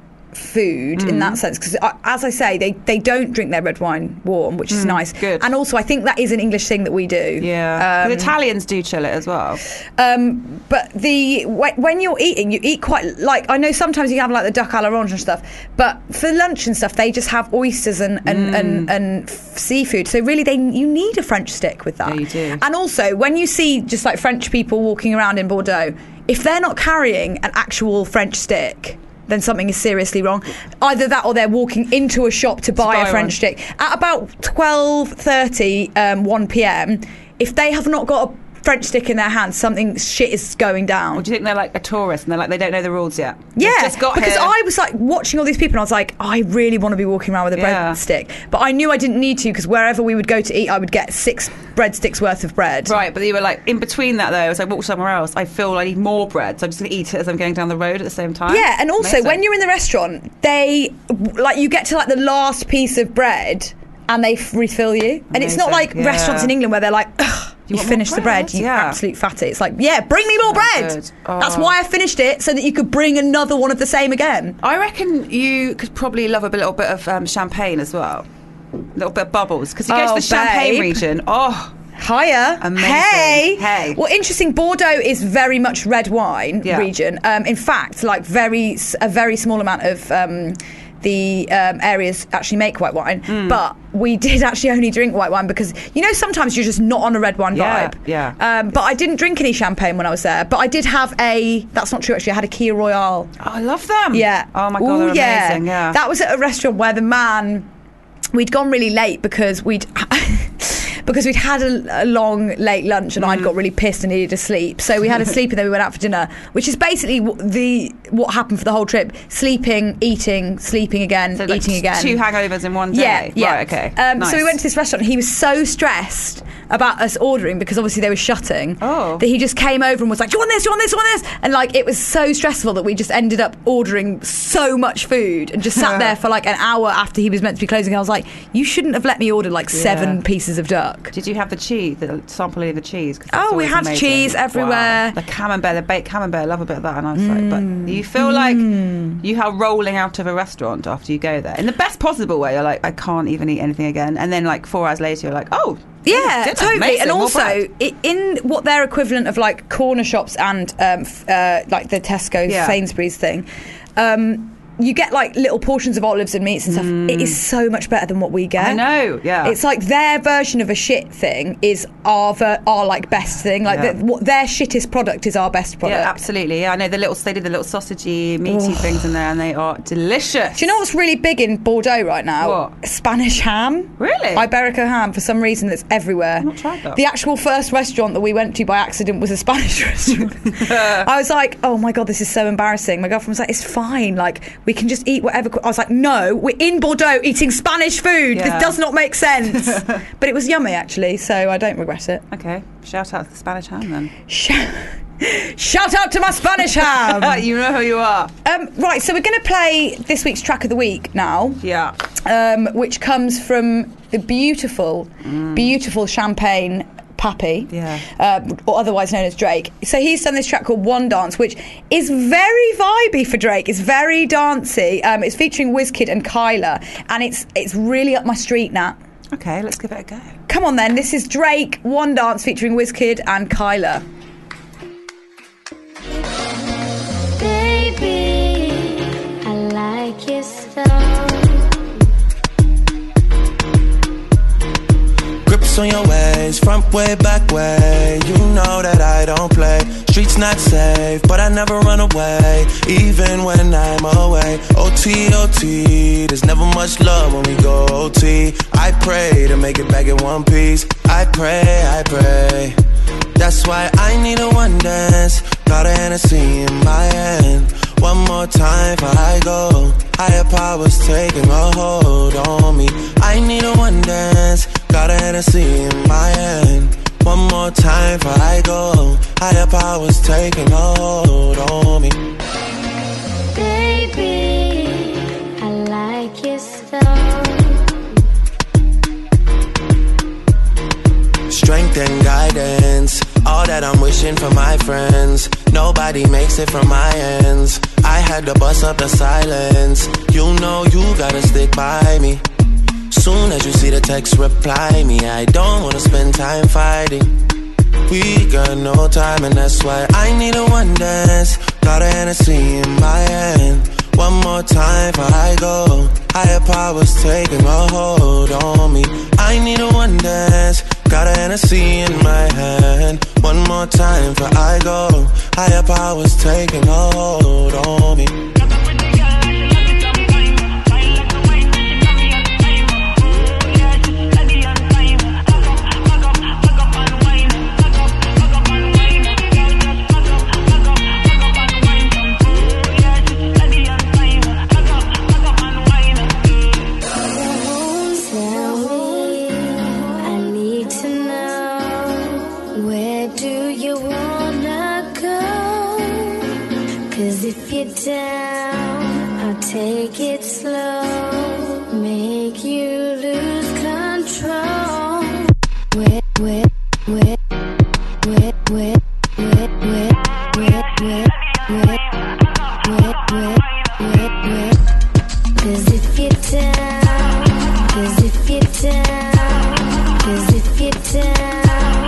food in Mm. that sense, because as I say, they, they don't drink their red wine warm, which is Mm, nice. good. And also, I think that is an English thing that we do. Yeah, Um, the Italians do chill it as well. Um, but the when, when you're eating, you eat quite like I know sometimes you have like the duck à l'orange and stuff, but for lunch and stuff they just have oysters and and, Mm. and, and f- seafood. So really, they you need a French stick with that. Yeah, you do. And also, when you see just like French people walking around in Bordeaux, if they're not carrying an actual French stick, then something is seriously wrong. Either that or they're walking into a shop to buy, buy a French one. stick. At about twelve thirty, um, one p.m, if they have not got a French stick in their hand, something shit is going down. Or do you think they're like a tourist and they're like they don't know the rules yet? Yeah, They've just got because here. I was like watching all these people and I was like, I really want to be walking around with a Yeah. breadstick. But I knew I didn't need to because wherever we would go to eat, I would get six breadsticks worth of bread. Right, but you were like in between that though. As I walk somewhere else, I feel I need more bread, so I'm just going to eat it as I'm going down the road at the same time. Yeah, and also Amazing. when you're in the restaurant, they like you get to like the last piece of bread and they f- refill you. And it's not Amazing, like yeah. restaurants in England where they're like, ugh, you, want more finished the bread, bread? you Yeah. absolute fatty. It's like, yeah, bring me more bread. good. That's Oh. why I finished it, so that you could bring another one of the same again. I reckon you could probably love a bit- little bit of um, champagne as well, a little bit of bubbles, because you go Oh, to the Champagne babe. region. Oh, Hiya. Amazing. Hey. Hey. Well, interesting. Bordeaux is very much red wine Yeah. region. Um, in fact, like very s- a very small amount of um, the um, areas actually make white wine. Hmm. But we did actually only drink white wine because you know sometimes you're just not on a red wine Yeah, vibe. yeah. Um, but I didn't drink any champagne when I was there. But I did have a. That's not true. Actually, I had a Kia Royale. oh, I love them. Yeah. Oh my god, Ooh, they're yeah. amazing. Yeah. That was at a restaurant where the man. We'd gone really late because we'd because we'd had a, a long late lunch and Mm. I'd got really pissed and needed to sleep. So we had a sleep and then we went out for dinner, which is basically w- the what happened for the whole trip: sleeping, eating, sleeping again, So, like, eating again. Two hangovers in one day. Yeah, yeah. Right, okay. Um, Nice. So we went to this restaurant. And he was so stressed about us ordering because obviously they were shutting. Oh. That he just came over and was like, "Do you want this? Do you want this? Do you want this?" And like it was so stressful that we just ended up ordering so much food and just sat there for like an hour after he was meant to be closing. I was like, "You shouldn't have let me order like seven Yeah. pieces of duck." Did you have the cheese, the sample of the cheese? 'Cause that's Oh, we always had amazing. cheese everywhere. Wow. The camembert, the baked camembert, I love a bit of that. And I was like, but you feel like you are rolling out of a restaurant after you go there in the best possible way. You're like, I can't even eat anything again. And then like four hours later, you're like, oh, Yeah, dinner, totally. amazing, And more also, bread. i- in what their equivalent of like corner shops and um, f- uh, like the Tesco's, Yeah. Sainsbury's thing, um, you get like little portions of olives and meats and stuff. It is so much better than what we get. I know, yeah. It's like their version of a shit thing is our ver- our like best thing. Like Yeah. the, what their shittest product is our best product. Yeah, absolutely. Yeah, I know the little they did the little sausagey, meaty things in there, and they are delicious. Do you know what's really big in Bordeaux right now? What? Spanish ham. Really? Iberico ham. For some reason, that's everywhere. I've not tried that. The actual first restaurant that we went to by accident was a Spanish restaurant. I was like, oh my God, this is so embarrassing. My girlfriend was like, it's fine. Like, we can just eat whatever. I was like, no, we're in Bordeaux eating Spanish food. Yeah. This does not make sense. But it was yummy, actually, so I don't regret it. Okay, shout out to the Spanish ham then. Shout out to my Spanish ham. You know who you are. Um, right, so we're going to play this week's track of the week now. Yeah. Um, which comes from the beautiful, beautiful Champagne Pappy, Yeah. uh, or otherwise known as Drake. So he's done this track called One Dance, which is very vibey for Drake. It's very dancey. Um, it's featuring Wizkid and Kyla, and it's it's really up my street, Nat. Okay, let's give it a go. Come on then, this is Drake, One Dance featuring Wizkid and Kyla. Baby, I like your style. Grips on your ways, front way, back way. You know that I don't play. Streets not safe, but I never run away, even when I'm away. O T, O T, there's never much love when we go O T. I pray to make it back in one piece. I pray, I pray. That's why I need a one dance. Got a Hennessy in my hand. One more time before I go. Higher powers taking a hold on me. I need a one dance. Got a Hennessy in my hand. One more time before I go. Higher powers taking a hold on me. Baby, I like your style. Strength and guidance, all that I'm wishing for my friends. Nobody makes it from my ends. I had to bust up the silence. You know you gotta stick by me. Soon as you see the text, reply me. I don't wanna spend time fighting. We got no time and that's why I need a one dance. Got a Hennessy in my hand. One more time before I go. Higher powers taking a hold on me. I need a one dance. Got a Hennessy in my hand. One more time before I go. Higher powers taking a hold on me. Tell me, I need to know, where do you wanna go? Cause if you're down, I'll take it slow, make you lose control. Where, where, where, where, where, where, where, where, where, where, where, where, where, where. Cause if you're down, cause if you're down, cause if you're down.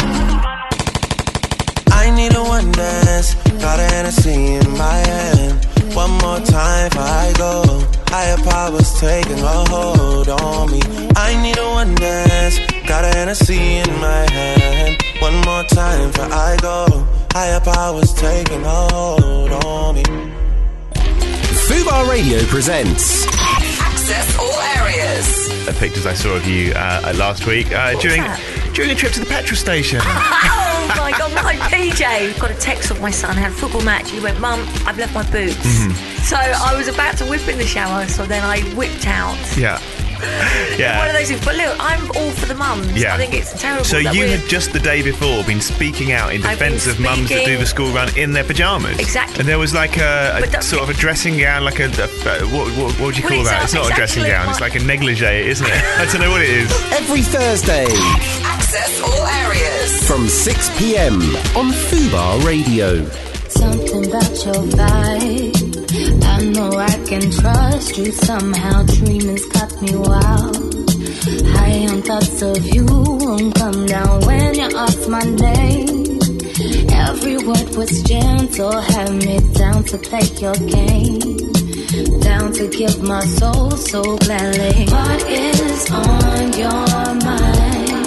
I need a one dance. Got a Hennessy in my hand. One more time before I go. Higher powers taking a hold on me. I need a one dance. Got a Hennessy in my hand. One more time before I go. Higher powers taking a hold on me. Fubar Radio presents Access all areas. The pictures I saw of you uh, last week uh, during during a trip to the petrol station. Oh my God, my P J got a text off my son, had a football match. He went, Mum, I've left my boots. Mhm. So I was about to whip in the shower, so then I whipped out Yeah. Yeah. One of those things. But look, I'm all for the mums. Yeah. I think it's terrible. So that you we're- had just the day before been speaking out in I've been defence of mums that do speaking- the school run in their pyjamas. Exactly. And there was like a, But a that- sort of a dressing gown, like a, a, a what, what, what would you Well, call it's that? a- It's not it's a dressing actually gown. my- It's like a negligee, isn't it? I don't know what it is. Every Thursday Access all areas. from six p.m. on Fubar Radio. Something about your vibe. I know I can trust you somehow. Dreaming's got me wild. High on thoughts of you won't come down when you ask my name. Every word was gentle, had me down to play your game. Down to give my soul so gladly. What is on your mind?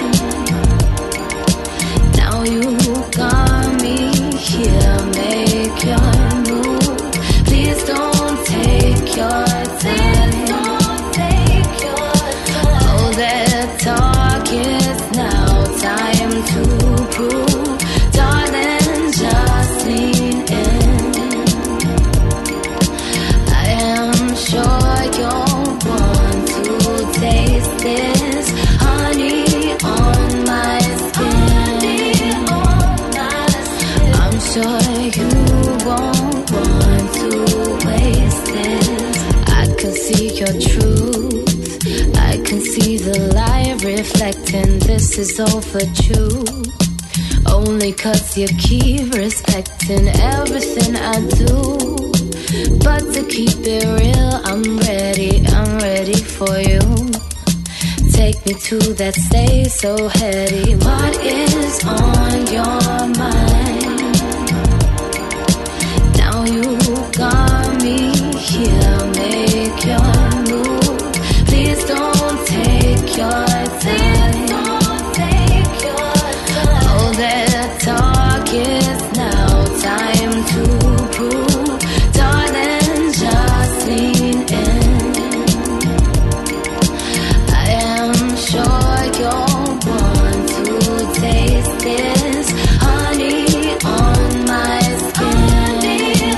Now you got me here, make your move. Please don't take your time. Don't take your time. Oh, that talk is now time to prove. Darling, just lean in. I am sure you'll want to taste this honey on my skin. I'm sure you won't want to waste it. I can see your truth. I can see the light reflecting. This is overdue. Only cause you keep respecting everything I do. But to keep it real, I'm ready, I'm ready for you. Take me to that stage so heady. What is on your mind? Now you got me here, make your move. Please don't take your time. Don't take your time. Oh, that talk is now time to prove. Darling, just lean in. I am sure you'll want to taste this honey on my skin.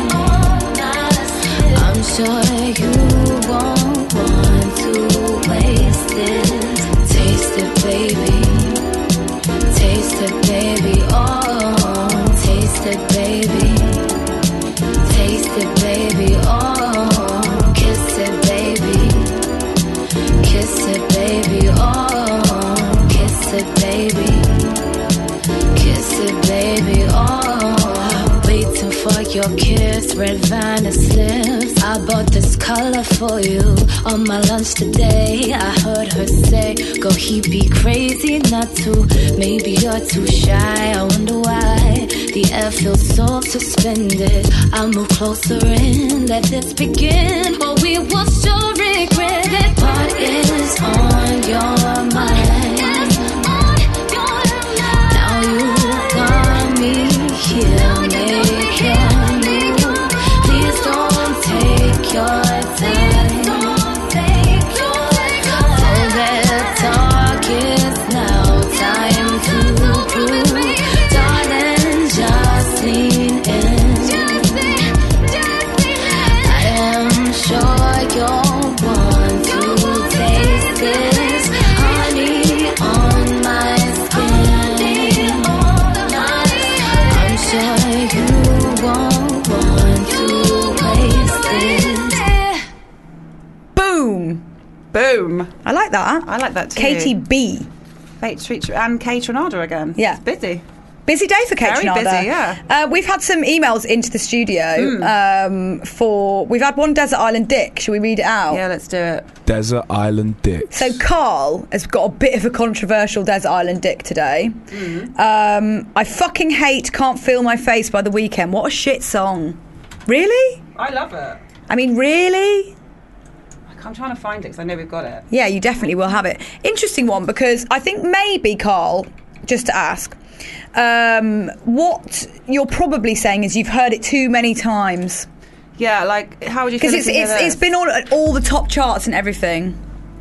I'm sure you won't want to waste it. Taste it, baby. Taste it, baby. Oh, taste it, baby. Taste it, baby. Oh, kiss it, baby. Kiss it, baby. Oh, kiss it, baby. Kiss it, baby. Oh, waiting for your kiss, red Venice lips. I bought this color for you on my lunch today. I heard her say, go, he be crazy not to. Maybe you're too shy. I wonder why the air feels so suspended. I move closer in, let this begin, or we will sure regret it. What is on your mind? Now you got me here, make your move. Please don't take your time. Oh, that talk is now time to prove. Darling, just lean in. I am sure you'll want to taste this honey on my skin. I'm sure you won't want to waste it. Boom. Boom. I like that. I like that too. Katie B. Fate Street and Kate Renada again. Yeah. It's busy. Busy day for Kate Very Renada. busy, yeah. Uh, we've had some emails into the studio Mm. um, for. We've had one Desert Island Dick. Shall we read it out? Yeah, let's do it. Desert Island Dick. So Carl has got a bit of a controversial Desert Island Dick today. Mm. Um, I fucking hate Can't Feel My Face by The Weeknd. What a shit song. Really? I love it. I mean, really? I'm trying to find it because I know we've got it. Yeah, you definitely will have it. Interesting one, because I think maybe, Carl, just to ask, um, what you're probably saying is you've heard it too many times. Yeah, like, how would you feel Because if it's, you it's, hear it's this? been on all the top charts and everything.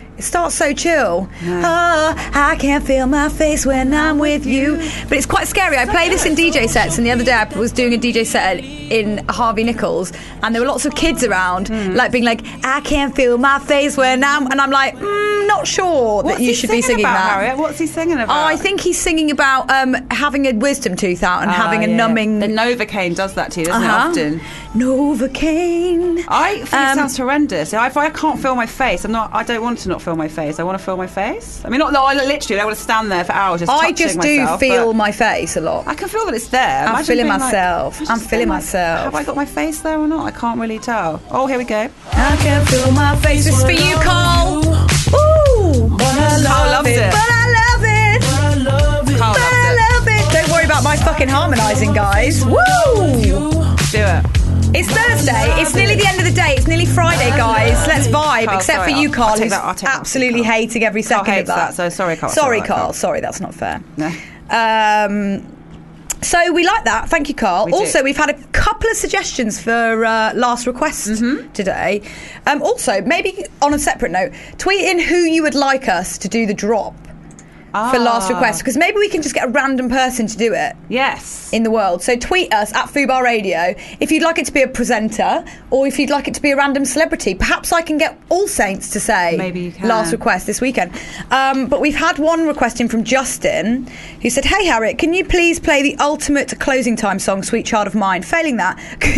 It starts so chill. Oh, I can't feel my face when I'm with you. But it's quite scary. I play this in D J sets, and the other day I was doing a D J set in Harvey Nichols, and there were lots of kids around, Hmm. like being like, I can't feel my face when I'm... And I'm like, mm, not sure What's that you he should be singing singing about, that. Harriet? What's he singing about? Oh, I think he's singing about um, having a wisdom tooth out and Ah, having a yeah. numbing... The Novocaine does that to you, doesn't Uh-huh. it, often? Novocaine. I think Um, it sounds horrendous. If I can't feel my face, I'm not. I don't want to not feel my face. I want to feel my face. I mean, not. No, I literally. I want to stand there for hours just I touching just do myself, feel but my face a lot. I can feel that it's there. I'm Imagine feeling being like- myself. imagine I'm just feeling being like, myself. Have I got my face there or not? I can't really tell. Oh, here we go. I can feel my face. This is for you, Carl. Ooh, but I Carl love loves it. it. But I love it. But I love it. Carl but loves I it. love it. Don't worry about my fucking harmonising, guys. Woo! Do it. It's Thursday. It's nearly the end of the day. It's nearly Friday, guys. Let's vibe. Carl, Except sorry, for you, I'll- Carl, I'll take who's that- I'll take that. absolutely hating every Carl second of hates that. that, so sorry, Carl. Sorry, Sorry, Carl. Carl. Sorry, that's not fair. No. Um, so we like that. Thank you, Carl. We do. Also, we've had a couple of suggestions for uh, last request Mm-hmm. today. Um, also, maybe on a separate note, tweet in who you would like us to do the drop for last Ah. request, because maybe we can just get a random person to do it. Yes. In the world. So tweet us at Fubar Radio if you'd like it to be a presenter or if you'd like it to be a random celebrity. Perhaps I can get All Saints to say Maybe you can. last request this weekend. Um, but we've had one request in from Justin who said, hey Harriet, can you please play the ultimate closing time song, Sweet Child of Mine? Failing that,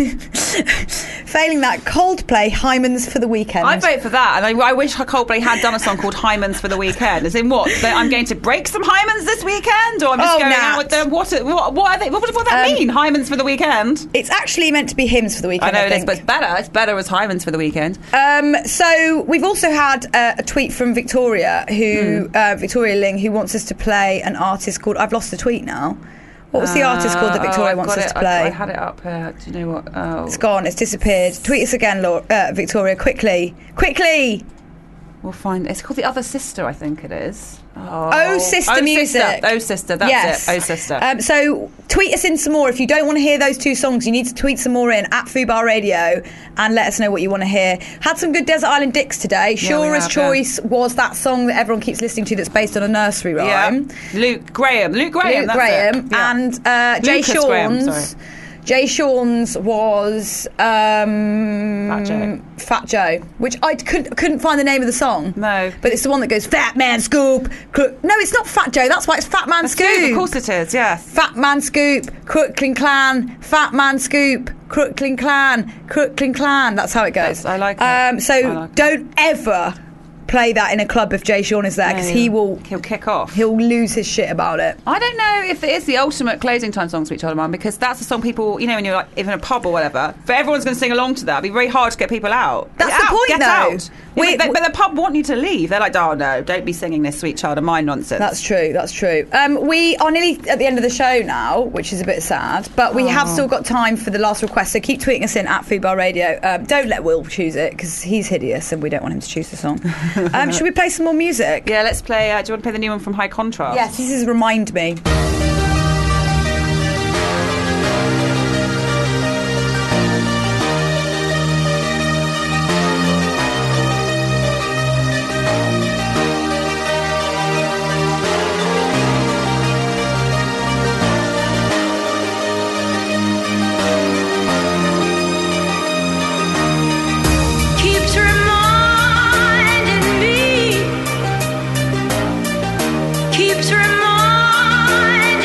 failing that, Coldplay, Hyman's for the Weekend. I vote for that, and I, I wish Coldplay had done a song called Hyman's for the Weekend. As in what? That I'm going to break some hymens this weekend, or I'm just Oh, going Nat. out with them. What? What? What? Are they, what does what that Um, mean? Hymens for the weekend. It's actually meant to be hymns for the weekend. I know I it is, think. but it's better. It's better as hymens for the weekend. Um, so we've also had uh, a tweet from Victoria, who Hmm. uh, Victoria Ling, who wants us to play an artist called. I've lost the tweet now. What was the artist called that Uh, Victoria oh, I've wants got us it. to I- play? I, had it up here. Do you know what? Oh, It's gone. It's disappeared. Tweet us again, Laura, uh, Victoria, quickly, quickly. we'll find. It's called The Other Sister, I think it is. Oh, Oh, Sister oh, Music. Sister. Oh, Sister. That's yes. it. Oh, Sister. Um, so tweet us in some more. If you don't want to hear those two songs, you need to tweet some more in at Fubar Radio and let us know what you want to hear. Had some good Desert Island Dicks today. we Shura's have, Choice was that song that everyone keeps listening to that's based on a nursery rhyme. Yeah. Luke Graham. Luke Graham. Luke that's Graham it. Yeah. and uh, Jay Lucas Graham, Sean's. sorry. Jay Sean's was um, Fat Joe. Fat Joe, which I couldn't couldn't find the name of the song. No, but it's the one that goes Fat Man Scoop. Cro- no, it's not Fat Joe. That's why it's Fat Man Scoop. Scoop, of course it is. Yes. Fat Man Scoop, Crooklyn Clan, Fat Man Scoop, Crooklyn Clan, Crooklyn Clan. That's how it goes. That's- I like it. Um, so I like it. don't ever play that in a club if Jay Sean is there, because No, he will he'll kick off. He'll lose his shit about it. I don't know if it is the ultimate closing time song, Sweet Child of Mine, because that's a song people, you know, when you're like even in a pub or whatever, for everyone's going to sing along to that. It'd be very hard to get people out. That's Get the out, point, get though. out. Yeah, We- but, they- but the pub want you to leave. They're like, oh no, don't be singing this Sweet Child of Mine nonsense. That's true. That's true. Um, we are nearly at the end of the show now, which is a bit sad, but we have Oh. still got time for the last request. So keep tweeting us in at Fubar Radio. Um, don't let Will choose it because he's hideous and we don't want him to choose the song. Um, should we play some more music? Yeah, let's play. Uh, do you want to play the new one from High Contrast? Yes, this is Remind Me. Keeps reminding me, keeps reminding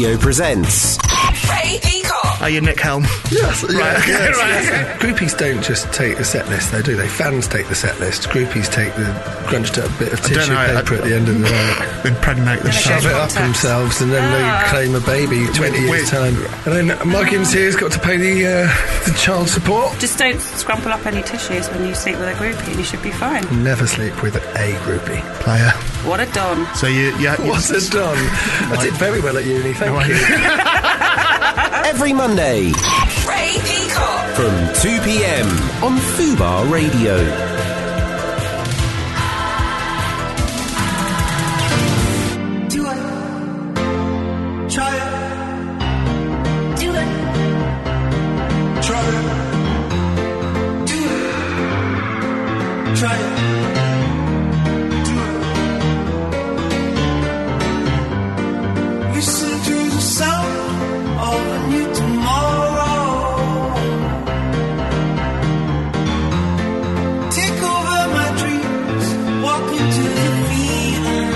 Radio presents Ray Peacock. Are you Nick Helm? Yes, Right, yes, okay, yes, right. yes. Groupies don't just take the set list, though, do they? Fans take the set list. Groupies take the crunched up bit of I don't tissue know, paper I- at the end of the night. Impregnate They shove it up themselves and then they claim a baby twenty years' time. And then Muggins here's got to pay the, uh, the child support. Just don't scrumple up any tissues when you sleep with a groupie and you should be fine. Never sleep with a groupie. Player. What a don. So you, yeah, What's a don? I did very well at uni, thank you. every Monday Ray Peacock. from two p.m. on Fubar Radio. Do it. Try it. Do it. Try it. Do it. Try it. Do it. Listen to the sound of a new tomorrow. Take over my dreams. Walk into the feeling.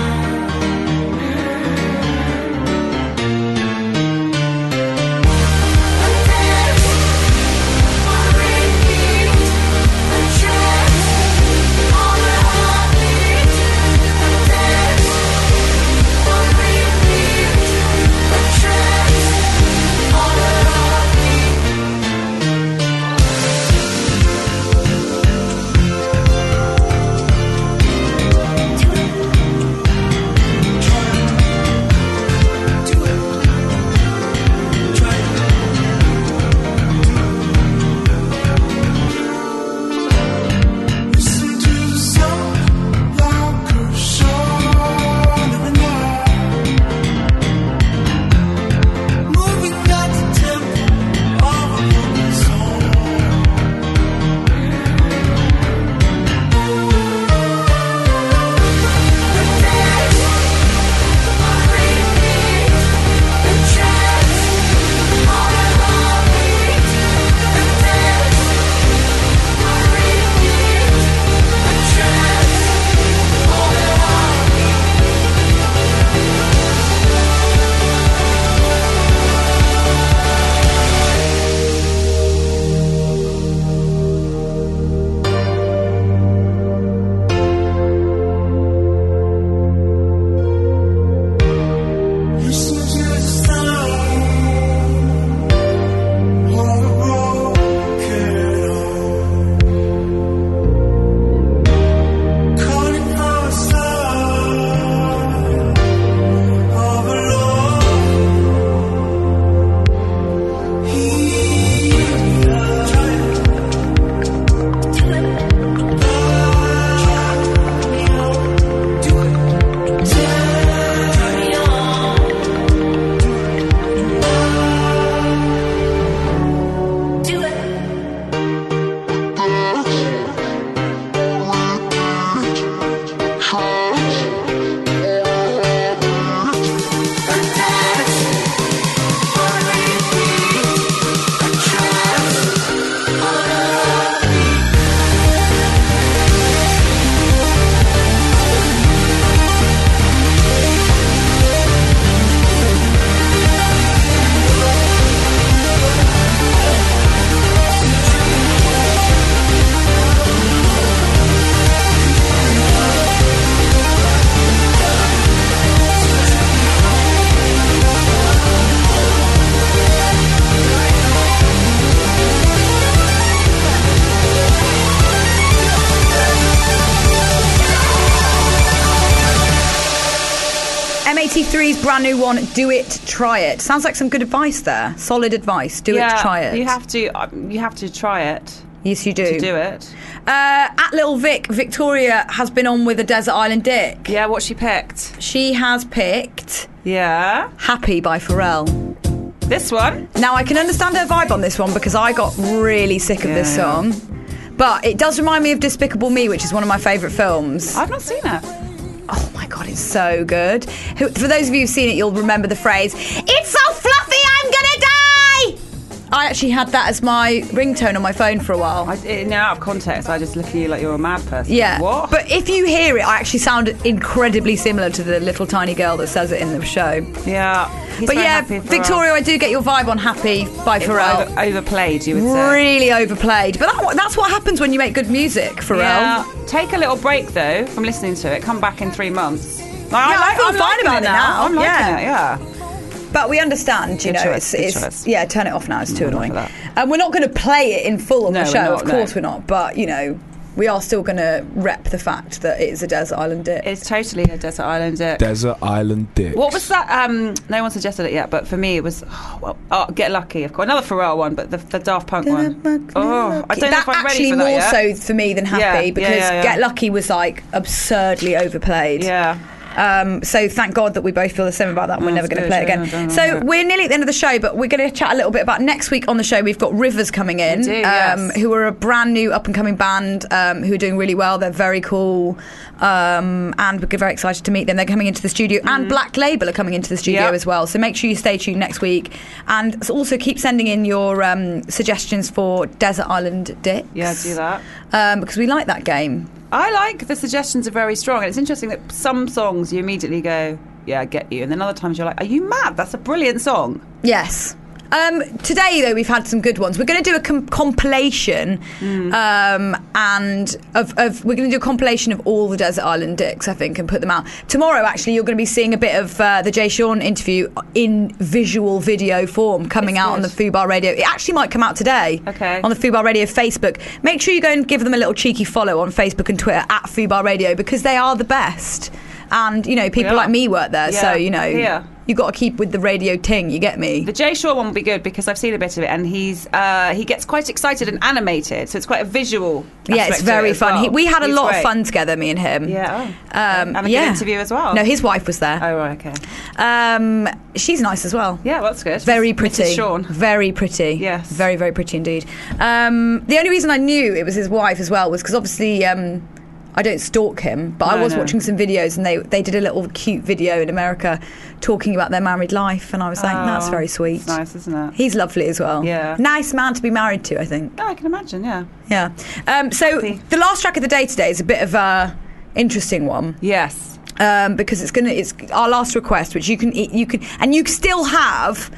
Listen to the sound like a song of an moving at the tempo of a broken song. Listen to the sound of a broken heart, calling for a sign of a love. Heal me up. Do it. Do it. Turn me on. Do it. M eighty-three's brand new one, Do It, Try It. Sounds like some good advice there. Solid advice. Do yeah, it, try it. You have to. Um, you have to try it. Yes, you do. To do it. Uh, at Little Vic, Victoria has been on with a Desert Island Dick. Yeah, what she picked? She has picked. Yeah. Happy by Pharrell. This one? Now, I can understand her vibe on this one because I got really sick of Yeah, this yeah. song. But it does remind me of Despicable Me, which is one of my favourite films. I've not seen it. Oh my God, it's so good. Who- For those of you who've seen it, you'll remember the phrase, "It's so fluffy, I'm gonna die!" I actually had that as my ringtone on my phone for a while. I, it, now, out of context, I just look at you like you're a mad person. Yeah. What? But if you hear it, I actually sound incredibly similar to the little tiny girl that says it in the show. Yeah. He's But very yeah, happy for Victoria, I do get your vibe on Happy by It's Pharrell. over- overplayed, you would say. Really overplayed. But that, that's what happens when you make good music, Pharrell. Yeah. Take a little break though from listening to it. Come back in three months. Like, Yeah, I feel I'm fine liking about it now. I'm liking Yeah. it. Yeah. But we understand, you Good know, choice, it's, good it's choice. yeah, turn it off now, it's too Mm, annoying. for that. And we're not going to play it in full on No, the we're show, not, of course no. we're not, but, you know, we are still going to rep the fact that it is a desert island dip. It's totally a desert island dip. Desert Island Dick. What was that? Um, no one suggested it yet, but for me it was oh, well, oh, Get Lucky, of course. Another Pharrell one, but the, the Daft Punk one. Oh, I don't know that if I'm ready actually for that more yet. so for me than Happy, Yeah, yeah, because yeah, yeah. Get Lucky was like absurdly overplayed. Yeah. Um, so thank God that we both feel the same about that and we're Oh, never that's going to good, play it yeah, again. no, no, So no. we're nearly at the end of the show, but we're going to chat a little bit about next week on the show. We've got Rivers coming in, We do, um, yes. who are a brand new up and coming band um, who are doing really well. They're very cool, um, and we're very excited to meet them. They're coming into the studio, and Black Label are coming into the studio Yep. as well. So make sure you stay tuned next week, and also keep sending in your um, suggestions for Desert Island Dicks. Yeah, do that. Um, because we like that game. I like the suggestions are very strong, and it's interesting that some songs you immediately go, yeah, I get you, and then other times you're like, are you mad? That's a brilliant song. Yes. Um, today, though, we've had some good ones. We're going to do a com- compilation, um, and of, of we're going to do a compilation of all the Desert Island Dicks, I think, and put them out tomorrow. Actually, you're going to be seeing a bit of uh, the Jay Sean interview in visual video form coming It's out on the good. Fubar Radio. It actually might come out today. Okay. On the Fubar Radio Facebook. Make sure you go and give them a little cheeky follow on Facebook and Twitter at Fubar Radio, because they are the best. And you know, people are. like me work there, so Yeah. you know. Yeah. You got to keep with the radio ting, you get me? The Jay Shaw one will be good because I've seen a bit of it, and he's uh, he gets quite excited and animated, so it's quite a visual. Yeah, it's aspect to very it as fun. well. He, we had a He's lot great. of fun together, me and him. Yeah. Um, And a good yeah. interview as well. No, his wife was there. Oh right, okay. Um, she's nice as well. Yeah, well, that's good. Very Missus pretty. Shawn. Very pretty. Yes. Very, very pretty indeed. Um, the only reason I knew it was his wife as well was because obviously um, I don't stalk him, but I No, was no. watching some videos and they, they did a little cute video in America talking about their married life, and I was like, Oh, that's very sweet. It's nice, isn't it? He's lovely as well. Yeah. Nice man to be married to, I think. Yeah, I can imagine. Yeah. Yeah. Um, so the last track of the day today is a bit of a interesting one. Yes. Um, because it's gonna it's our last request, which you can you can and you still have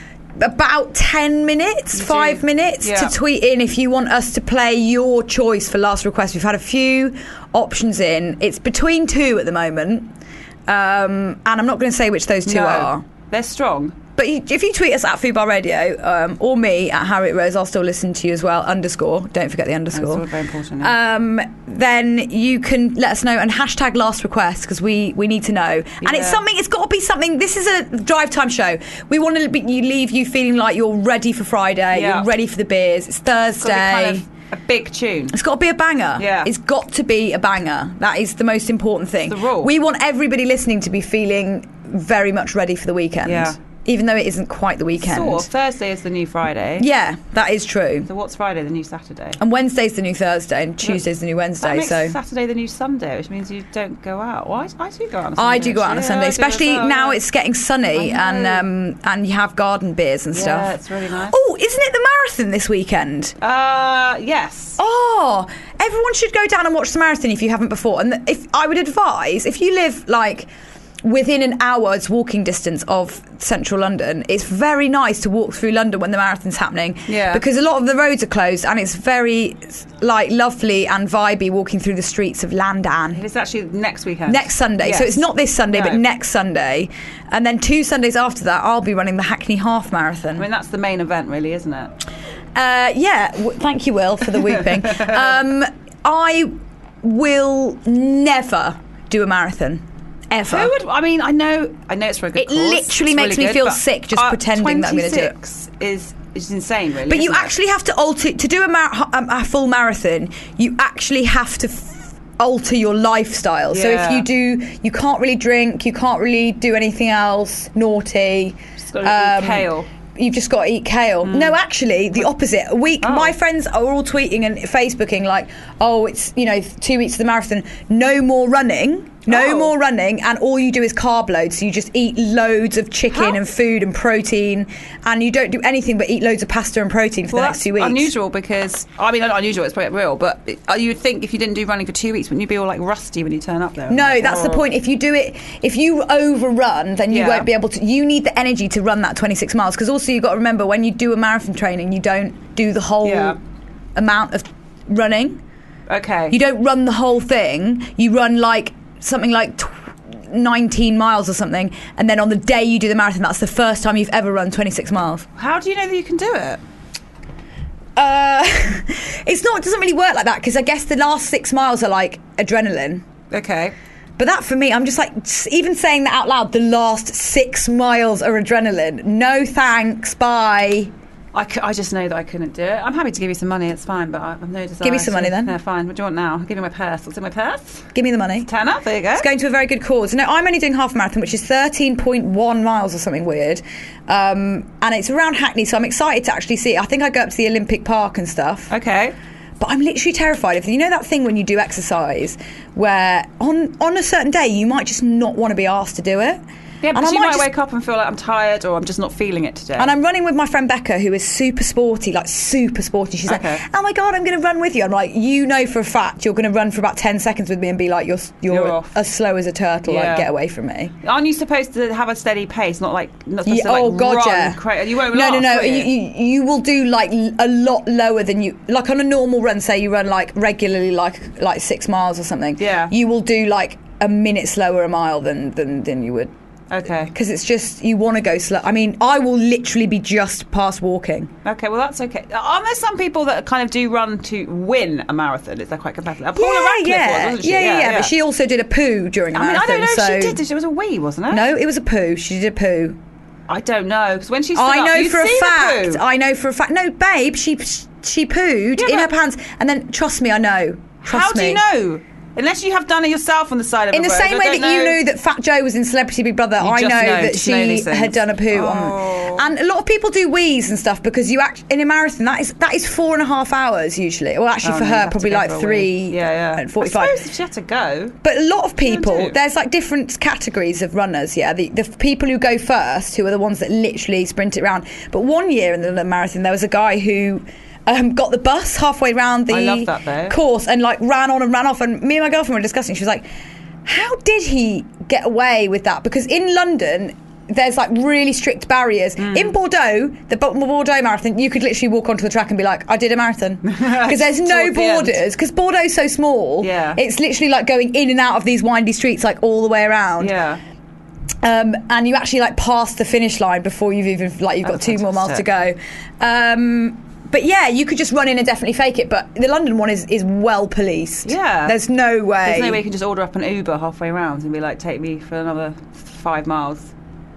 about ten minutes, five minutes Yeah. to tweet in if you want us to play your choice for last request. We've had a few options in. It's between two at the moment, um, and I'm not going to say which those two No. are. They're strong. But you, if you tweet us at Fubar Radio um, or me at Harriet Rose, I'll still listen to you as well. Underscore. Don't forget the That's underscore. all very important. Yeah. Um, then you can let us know and hashtag last request because we, we need to know. And it's Yeah. something. It's got to be something. This is a drive time show. We want to be, you leave you feeling like you're ready for Friday. Yeah. You're ready for the beers. It's Thursday. It's gotta be kind of a big tune. It's got to be a banger. Yeah. It's got to be a banger. That is the most important thing. It's the rule. We want everybody listening to be feeling very much ready for the weekend. Yeah. Even though it isn't quite the weekend. Sort of. Thursday is the new Friday. Yeah, that is true. So what's Friday? The new Saturday. And Wednesday's the new Thursday and Tuesday's the new That Wednesday. makes So Saturday the new Sunday, which means you don't go out. Well, I, I do go out on a Sunday. I do go out on a actually. Sunday, Yeah, I do especially as well, now yeah. it's getting sunny I and know. um, and you have garden beers and Yeah, stuff. it's really nice. Oh, isn't it the marathon this weekend? Uh, yes. Oh, everyone should go down and watch the marathon if you haven't before. And if I would advise, if you live like within an hour's walking distance of central London, it's very nice to walk through London when the marathon's happening. Yeah. Because a lot of the roads are closed and it's very like lovely and vibey walking through the streets of London. It's actually next weekend. Next Sunday. So Yes. it's not this Sunday, but No. next Sunday. And then two Sundays after that, I'll be running the Hackney Half I Marathon. mean, that's the main event, really, isn't it? Uh, yeah, w- thank you, Will, for the whooping. um, I will never do a marathon. Ever. Who would? I mean, I know, I know it's for a good It cause. literally It's makes really me good, feel but, sick just uh, pretending that I'm gonna do it. twenty-six is is insane, really. But you isn't it? actually have to alter to do a, mar- a, a full marathon. You actually have to f- alter your lifestyle. So if Yeah. you do, you can't really drink. You can't really do anything else naughty. Just gotta eat kale. You've just got to eat kale. No, actually, the opposite. A week, Oh. my friends are all tweeting and Facebooking like, "Oh, it's you know two weeks to the marathon. No more running." No Oh. more running, and all you do is carb load. So you just eat loads of chicken How? and food and protein, and you don't do anything but eat loads of pasta and protein for Well, the next that's two weeks. unusual because I mean, not unusual. It's probably real, but it- uh, you'd think if you didn't do running for two weeks, wouldn't you be all like rusty when you turn up there? No, Like, that's the oh. point. If you do it, if you overrun, then you Yeah. won't be able to. You need the energy to run that twenty-six miles, because also you've got to remember when you do a marathon training, you don't do the whole Yeah. amount of running. Okay. You don't run the whole thing. You run like something like tw- nineteen miles or something, and then on the day you do the marathon, that's the first time you've ever run twenty-six miles. How do you know that you can do it? Uh, it's not. It doesn't really work like that, because I guess the last six miles are like adrenaline. Okay. But that for me, I'm just like, s- even saying that out loud, the last six miles are adrenaline. No thanks, bye. I, c- I just know that I couldn't do it. I'm happy to give you some money, it's fine, but I have no desire. Give me some to- money then. Yeah, fine. What do you want now? I'll give you my purse. What's in my purse? Give me the money. Turn up, there you go. It's going to a very good cause. No, I'm only doing half a marathon, which is thirteen point one miles or something weird. Um, and it's around Hackney, so I'm excited to actually see it. I think I go up to the Olympic Park and stuff. Okay. But I'm literally terrified of, you know that thing when you do exercise where on, on a certain day you might just not want to be asked to do it? Yeah, And because I you might might just- wake up and feel like I'm tired or I'm just not feeling it today. And I'm running with my friend Becca, who is super sporty, like super sporty. She's Okay. like, "Oh my god, I'm going to run with you." I'm like, "You know for a fact you're going to run for about ten seconds with me and be like, you're you're, You're off. as slow as a turtle. Yeah. Like, get away from me." Aren't you supposed to have a steady pace, not like not supposed Yeah, to like oh god, run yeah. cra- you won't no, no, last, no. will You, you? you, you will do like l- a lot lower than you like on a normal run. Say you run like regularly, like like six miles or something. Yeah. You will do like a minute slower a mile than than, than you would. Okay. Because it's just, you want to go slow. I mean, I will literally be just past walking. Okay, well that's okay. Aren't there some people that kind of do run to win a marathon? Is that quite competitive? Uh, Paula yeah, Radcliffe yeah. was, wasn't she? Yeah, yeah, yeah, But she also did a poo during a I mean, I marathon. don't know so if she did. It was a wee, wasn't it? No, it was a poo. She did a poo. I don't know because when she stood I up, know you'd for a seen the fact. poo. I know for a fact. No, babe, she she pooed Yeah, in her but- pants, and then trust me, I know. Trust How do me. you know? Unless you have done it yourself on the side of In a the road, same I way don't that you know. knew that Fat Joe was in Celebrity Big Brother, You I just know, know, that just know she these things. had done a poo Oh. on. And a lot of people do wheeze and stuff because you act in a marathon. That is that is four and a half hours usually. Well, actually Oh, for no, you her, have to probably go like for a three. wee. Yeah, yeah. And forty-five. I suppose if she had to go. But a lot of people, do. there's like different categories of runners, yeah. The, the people who go first, who are the ones that literally sprint it around. But one year in the, the marathon, there was a guy who um, got the bus halfway round the I love that bit. course and like ran on and ran off. And me and my girlfriend were discussing. She was like, how did he get away with that? Because in London, there's like really strict barriers. Hmm. In Bordeaux, the Bo- Bordeaux marathon, you could literally walk onto the track and be like, I did a marathon. Because there's no Towards the end. borders. Because Bordeaux's so small, Yeah. it's literally like going in and out of these windy streets like all the way around. Yeah. Um, and you actually like pass the finish line before you've even like you've got That's two more miles to fantastic. go. Um, but yeah, you could just run in and definitely fake it. But the London one is, is well policed. Yeah. There's no way. There's no way you can just order up an Uber halfway around and be like, take me for another five miles.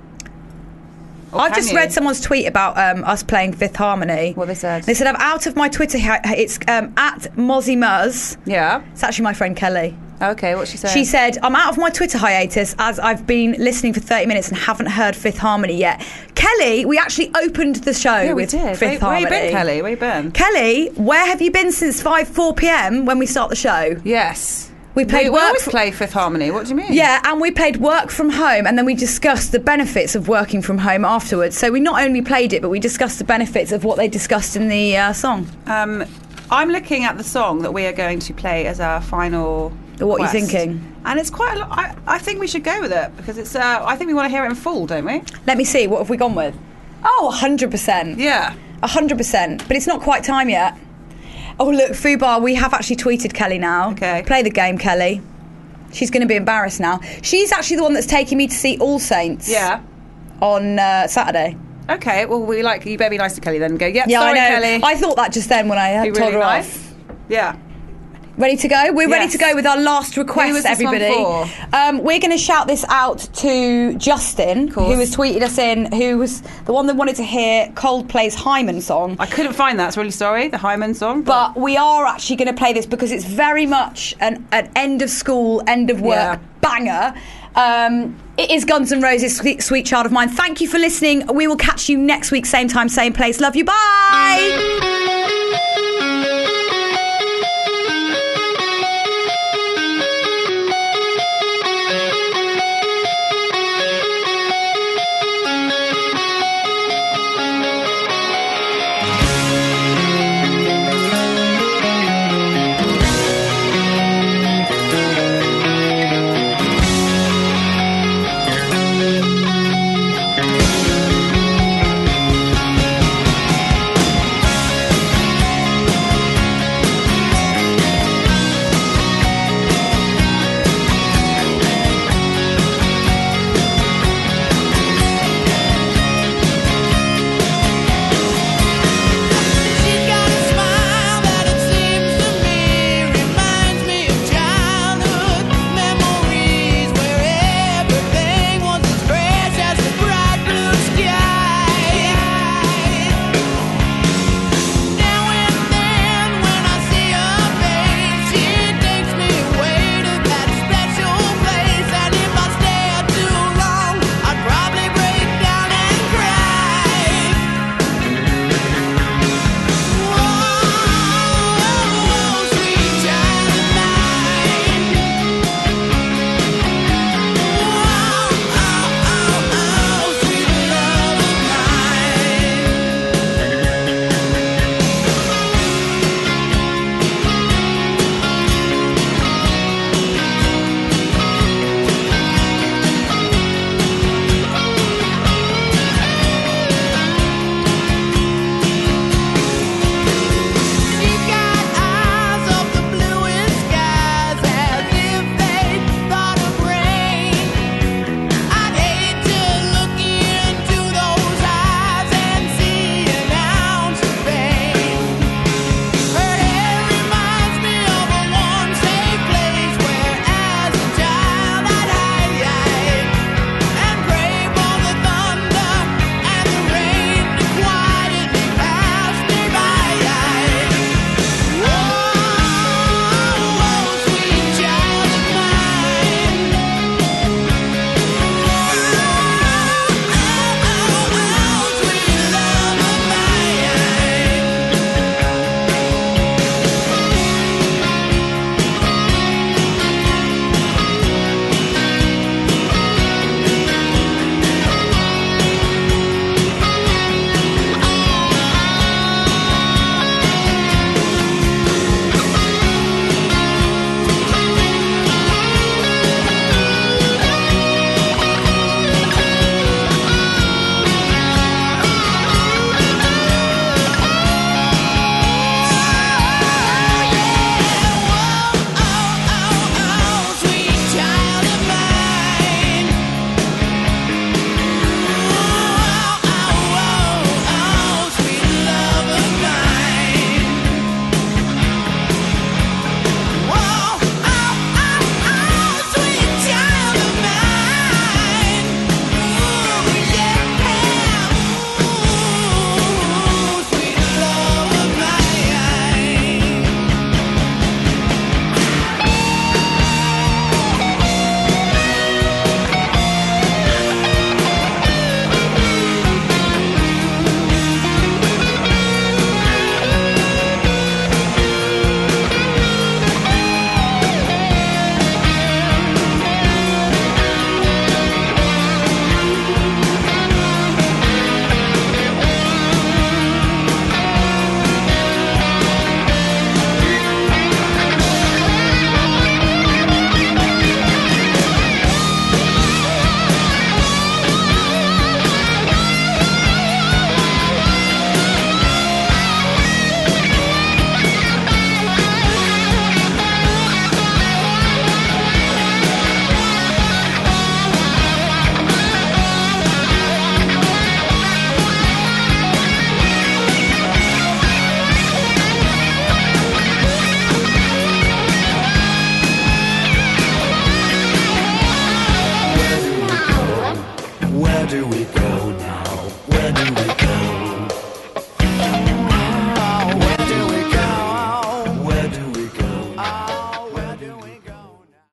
Or I've can just you? read someone's tweet about um, us playing Fifth Harmony. What they said. They said, I'm out of my Twitter. Hi- it's um, at Mozzie Muzz. Yeah. It's actually my friend Kelly. Okay, what's she saying? She said, I'm out of my Twitter hiatus as I've been listening for thirty minutes and haven't heard Fifth Harmony yet. Kelly, we actually opened the show Yeah, we with did. Fifth where, Harmony. Where you been, Kelly? Where you been? Kelly, where have you been since five, four p.m. when we start the show? Yes. We played we, we work always fr- play Fifth Harmony. What do you mean? Yeah, and we played Work From Home, and then we discussed the benefits of working from home afterwards. So we not only played it, but we discussed the benefits of what they discussed in the uh, song. Um, I'm looking at the song that we are going to play as our final. What are you quest. thinking? And it's quite a lot. I, I think we should go with it because it's. Uh, I think we want to hear it in full, don't we? Let me see, what have we gone with? Oh, one hundred percent. Yeah. one hundred percent. But it's not quite time yet. Oh, look, Fubar, we have actually tweeted Kelly now. Okay. Play the game, Kelly. She's going to be embarrassed now. She's actually the one that's taking me to see All Saints. Yeah. On uh, Saturday. Okay. Well, we like you. Better be nice to Kelly then. And go. Yep. Yeah, sorry, I know. Kelly. I thought that just then when I had Be told really her nice. off. Yeah. Ready to go? We're ready Yes. to go with our last request, Who was this one everybody. for? Um, we're going to shout this out to Justin, course. who has tweeted us in, who was the one that wanted to hear Coldplay's Hyman song. I couldn't find that. It's really sorry. The Hyman song. But we are actually going to play this because it's very much an, an end of school, end of work Yeah. banger. Um, it is Guns N' Roses, Sweet, Sweet Child of Mine. Thank you for listening. We will catch you next week, same time, same place. Love you. Bye.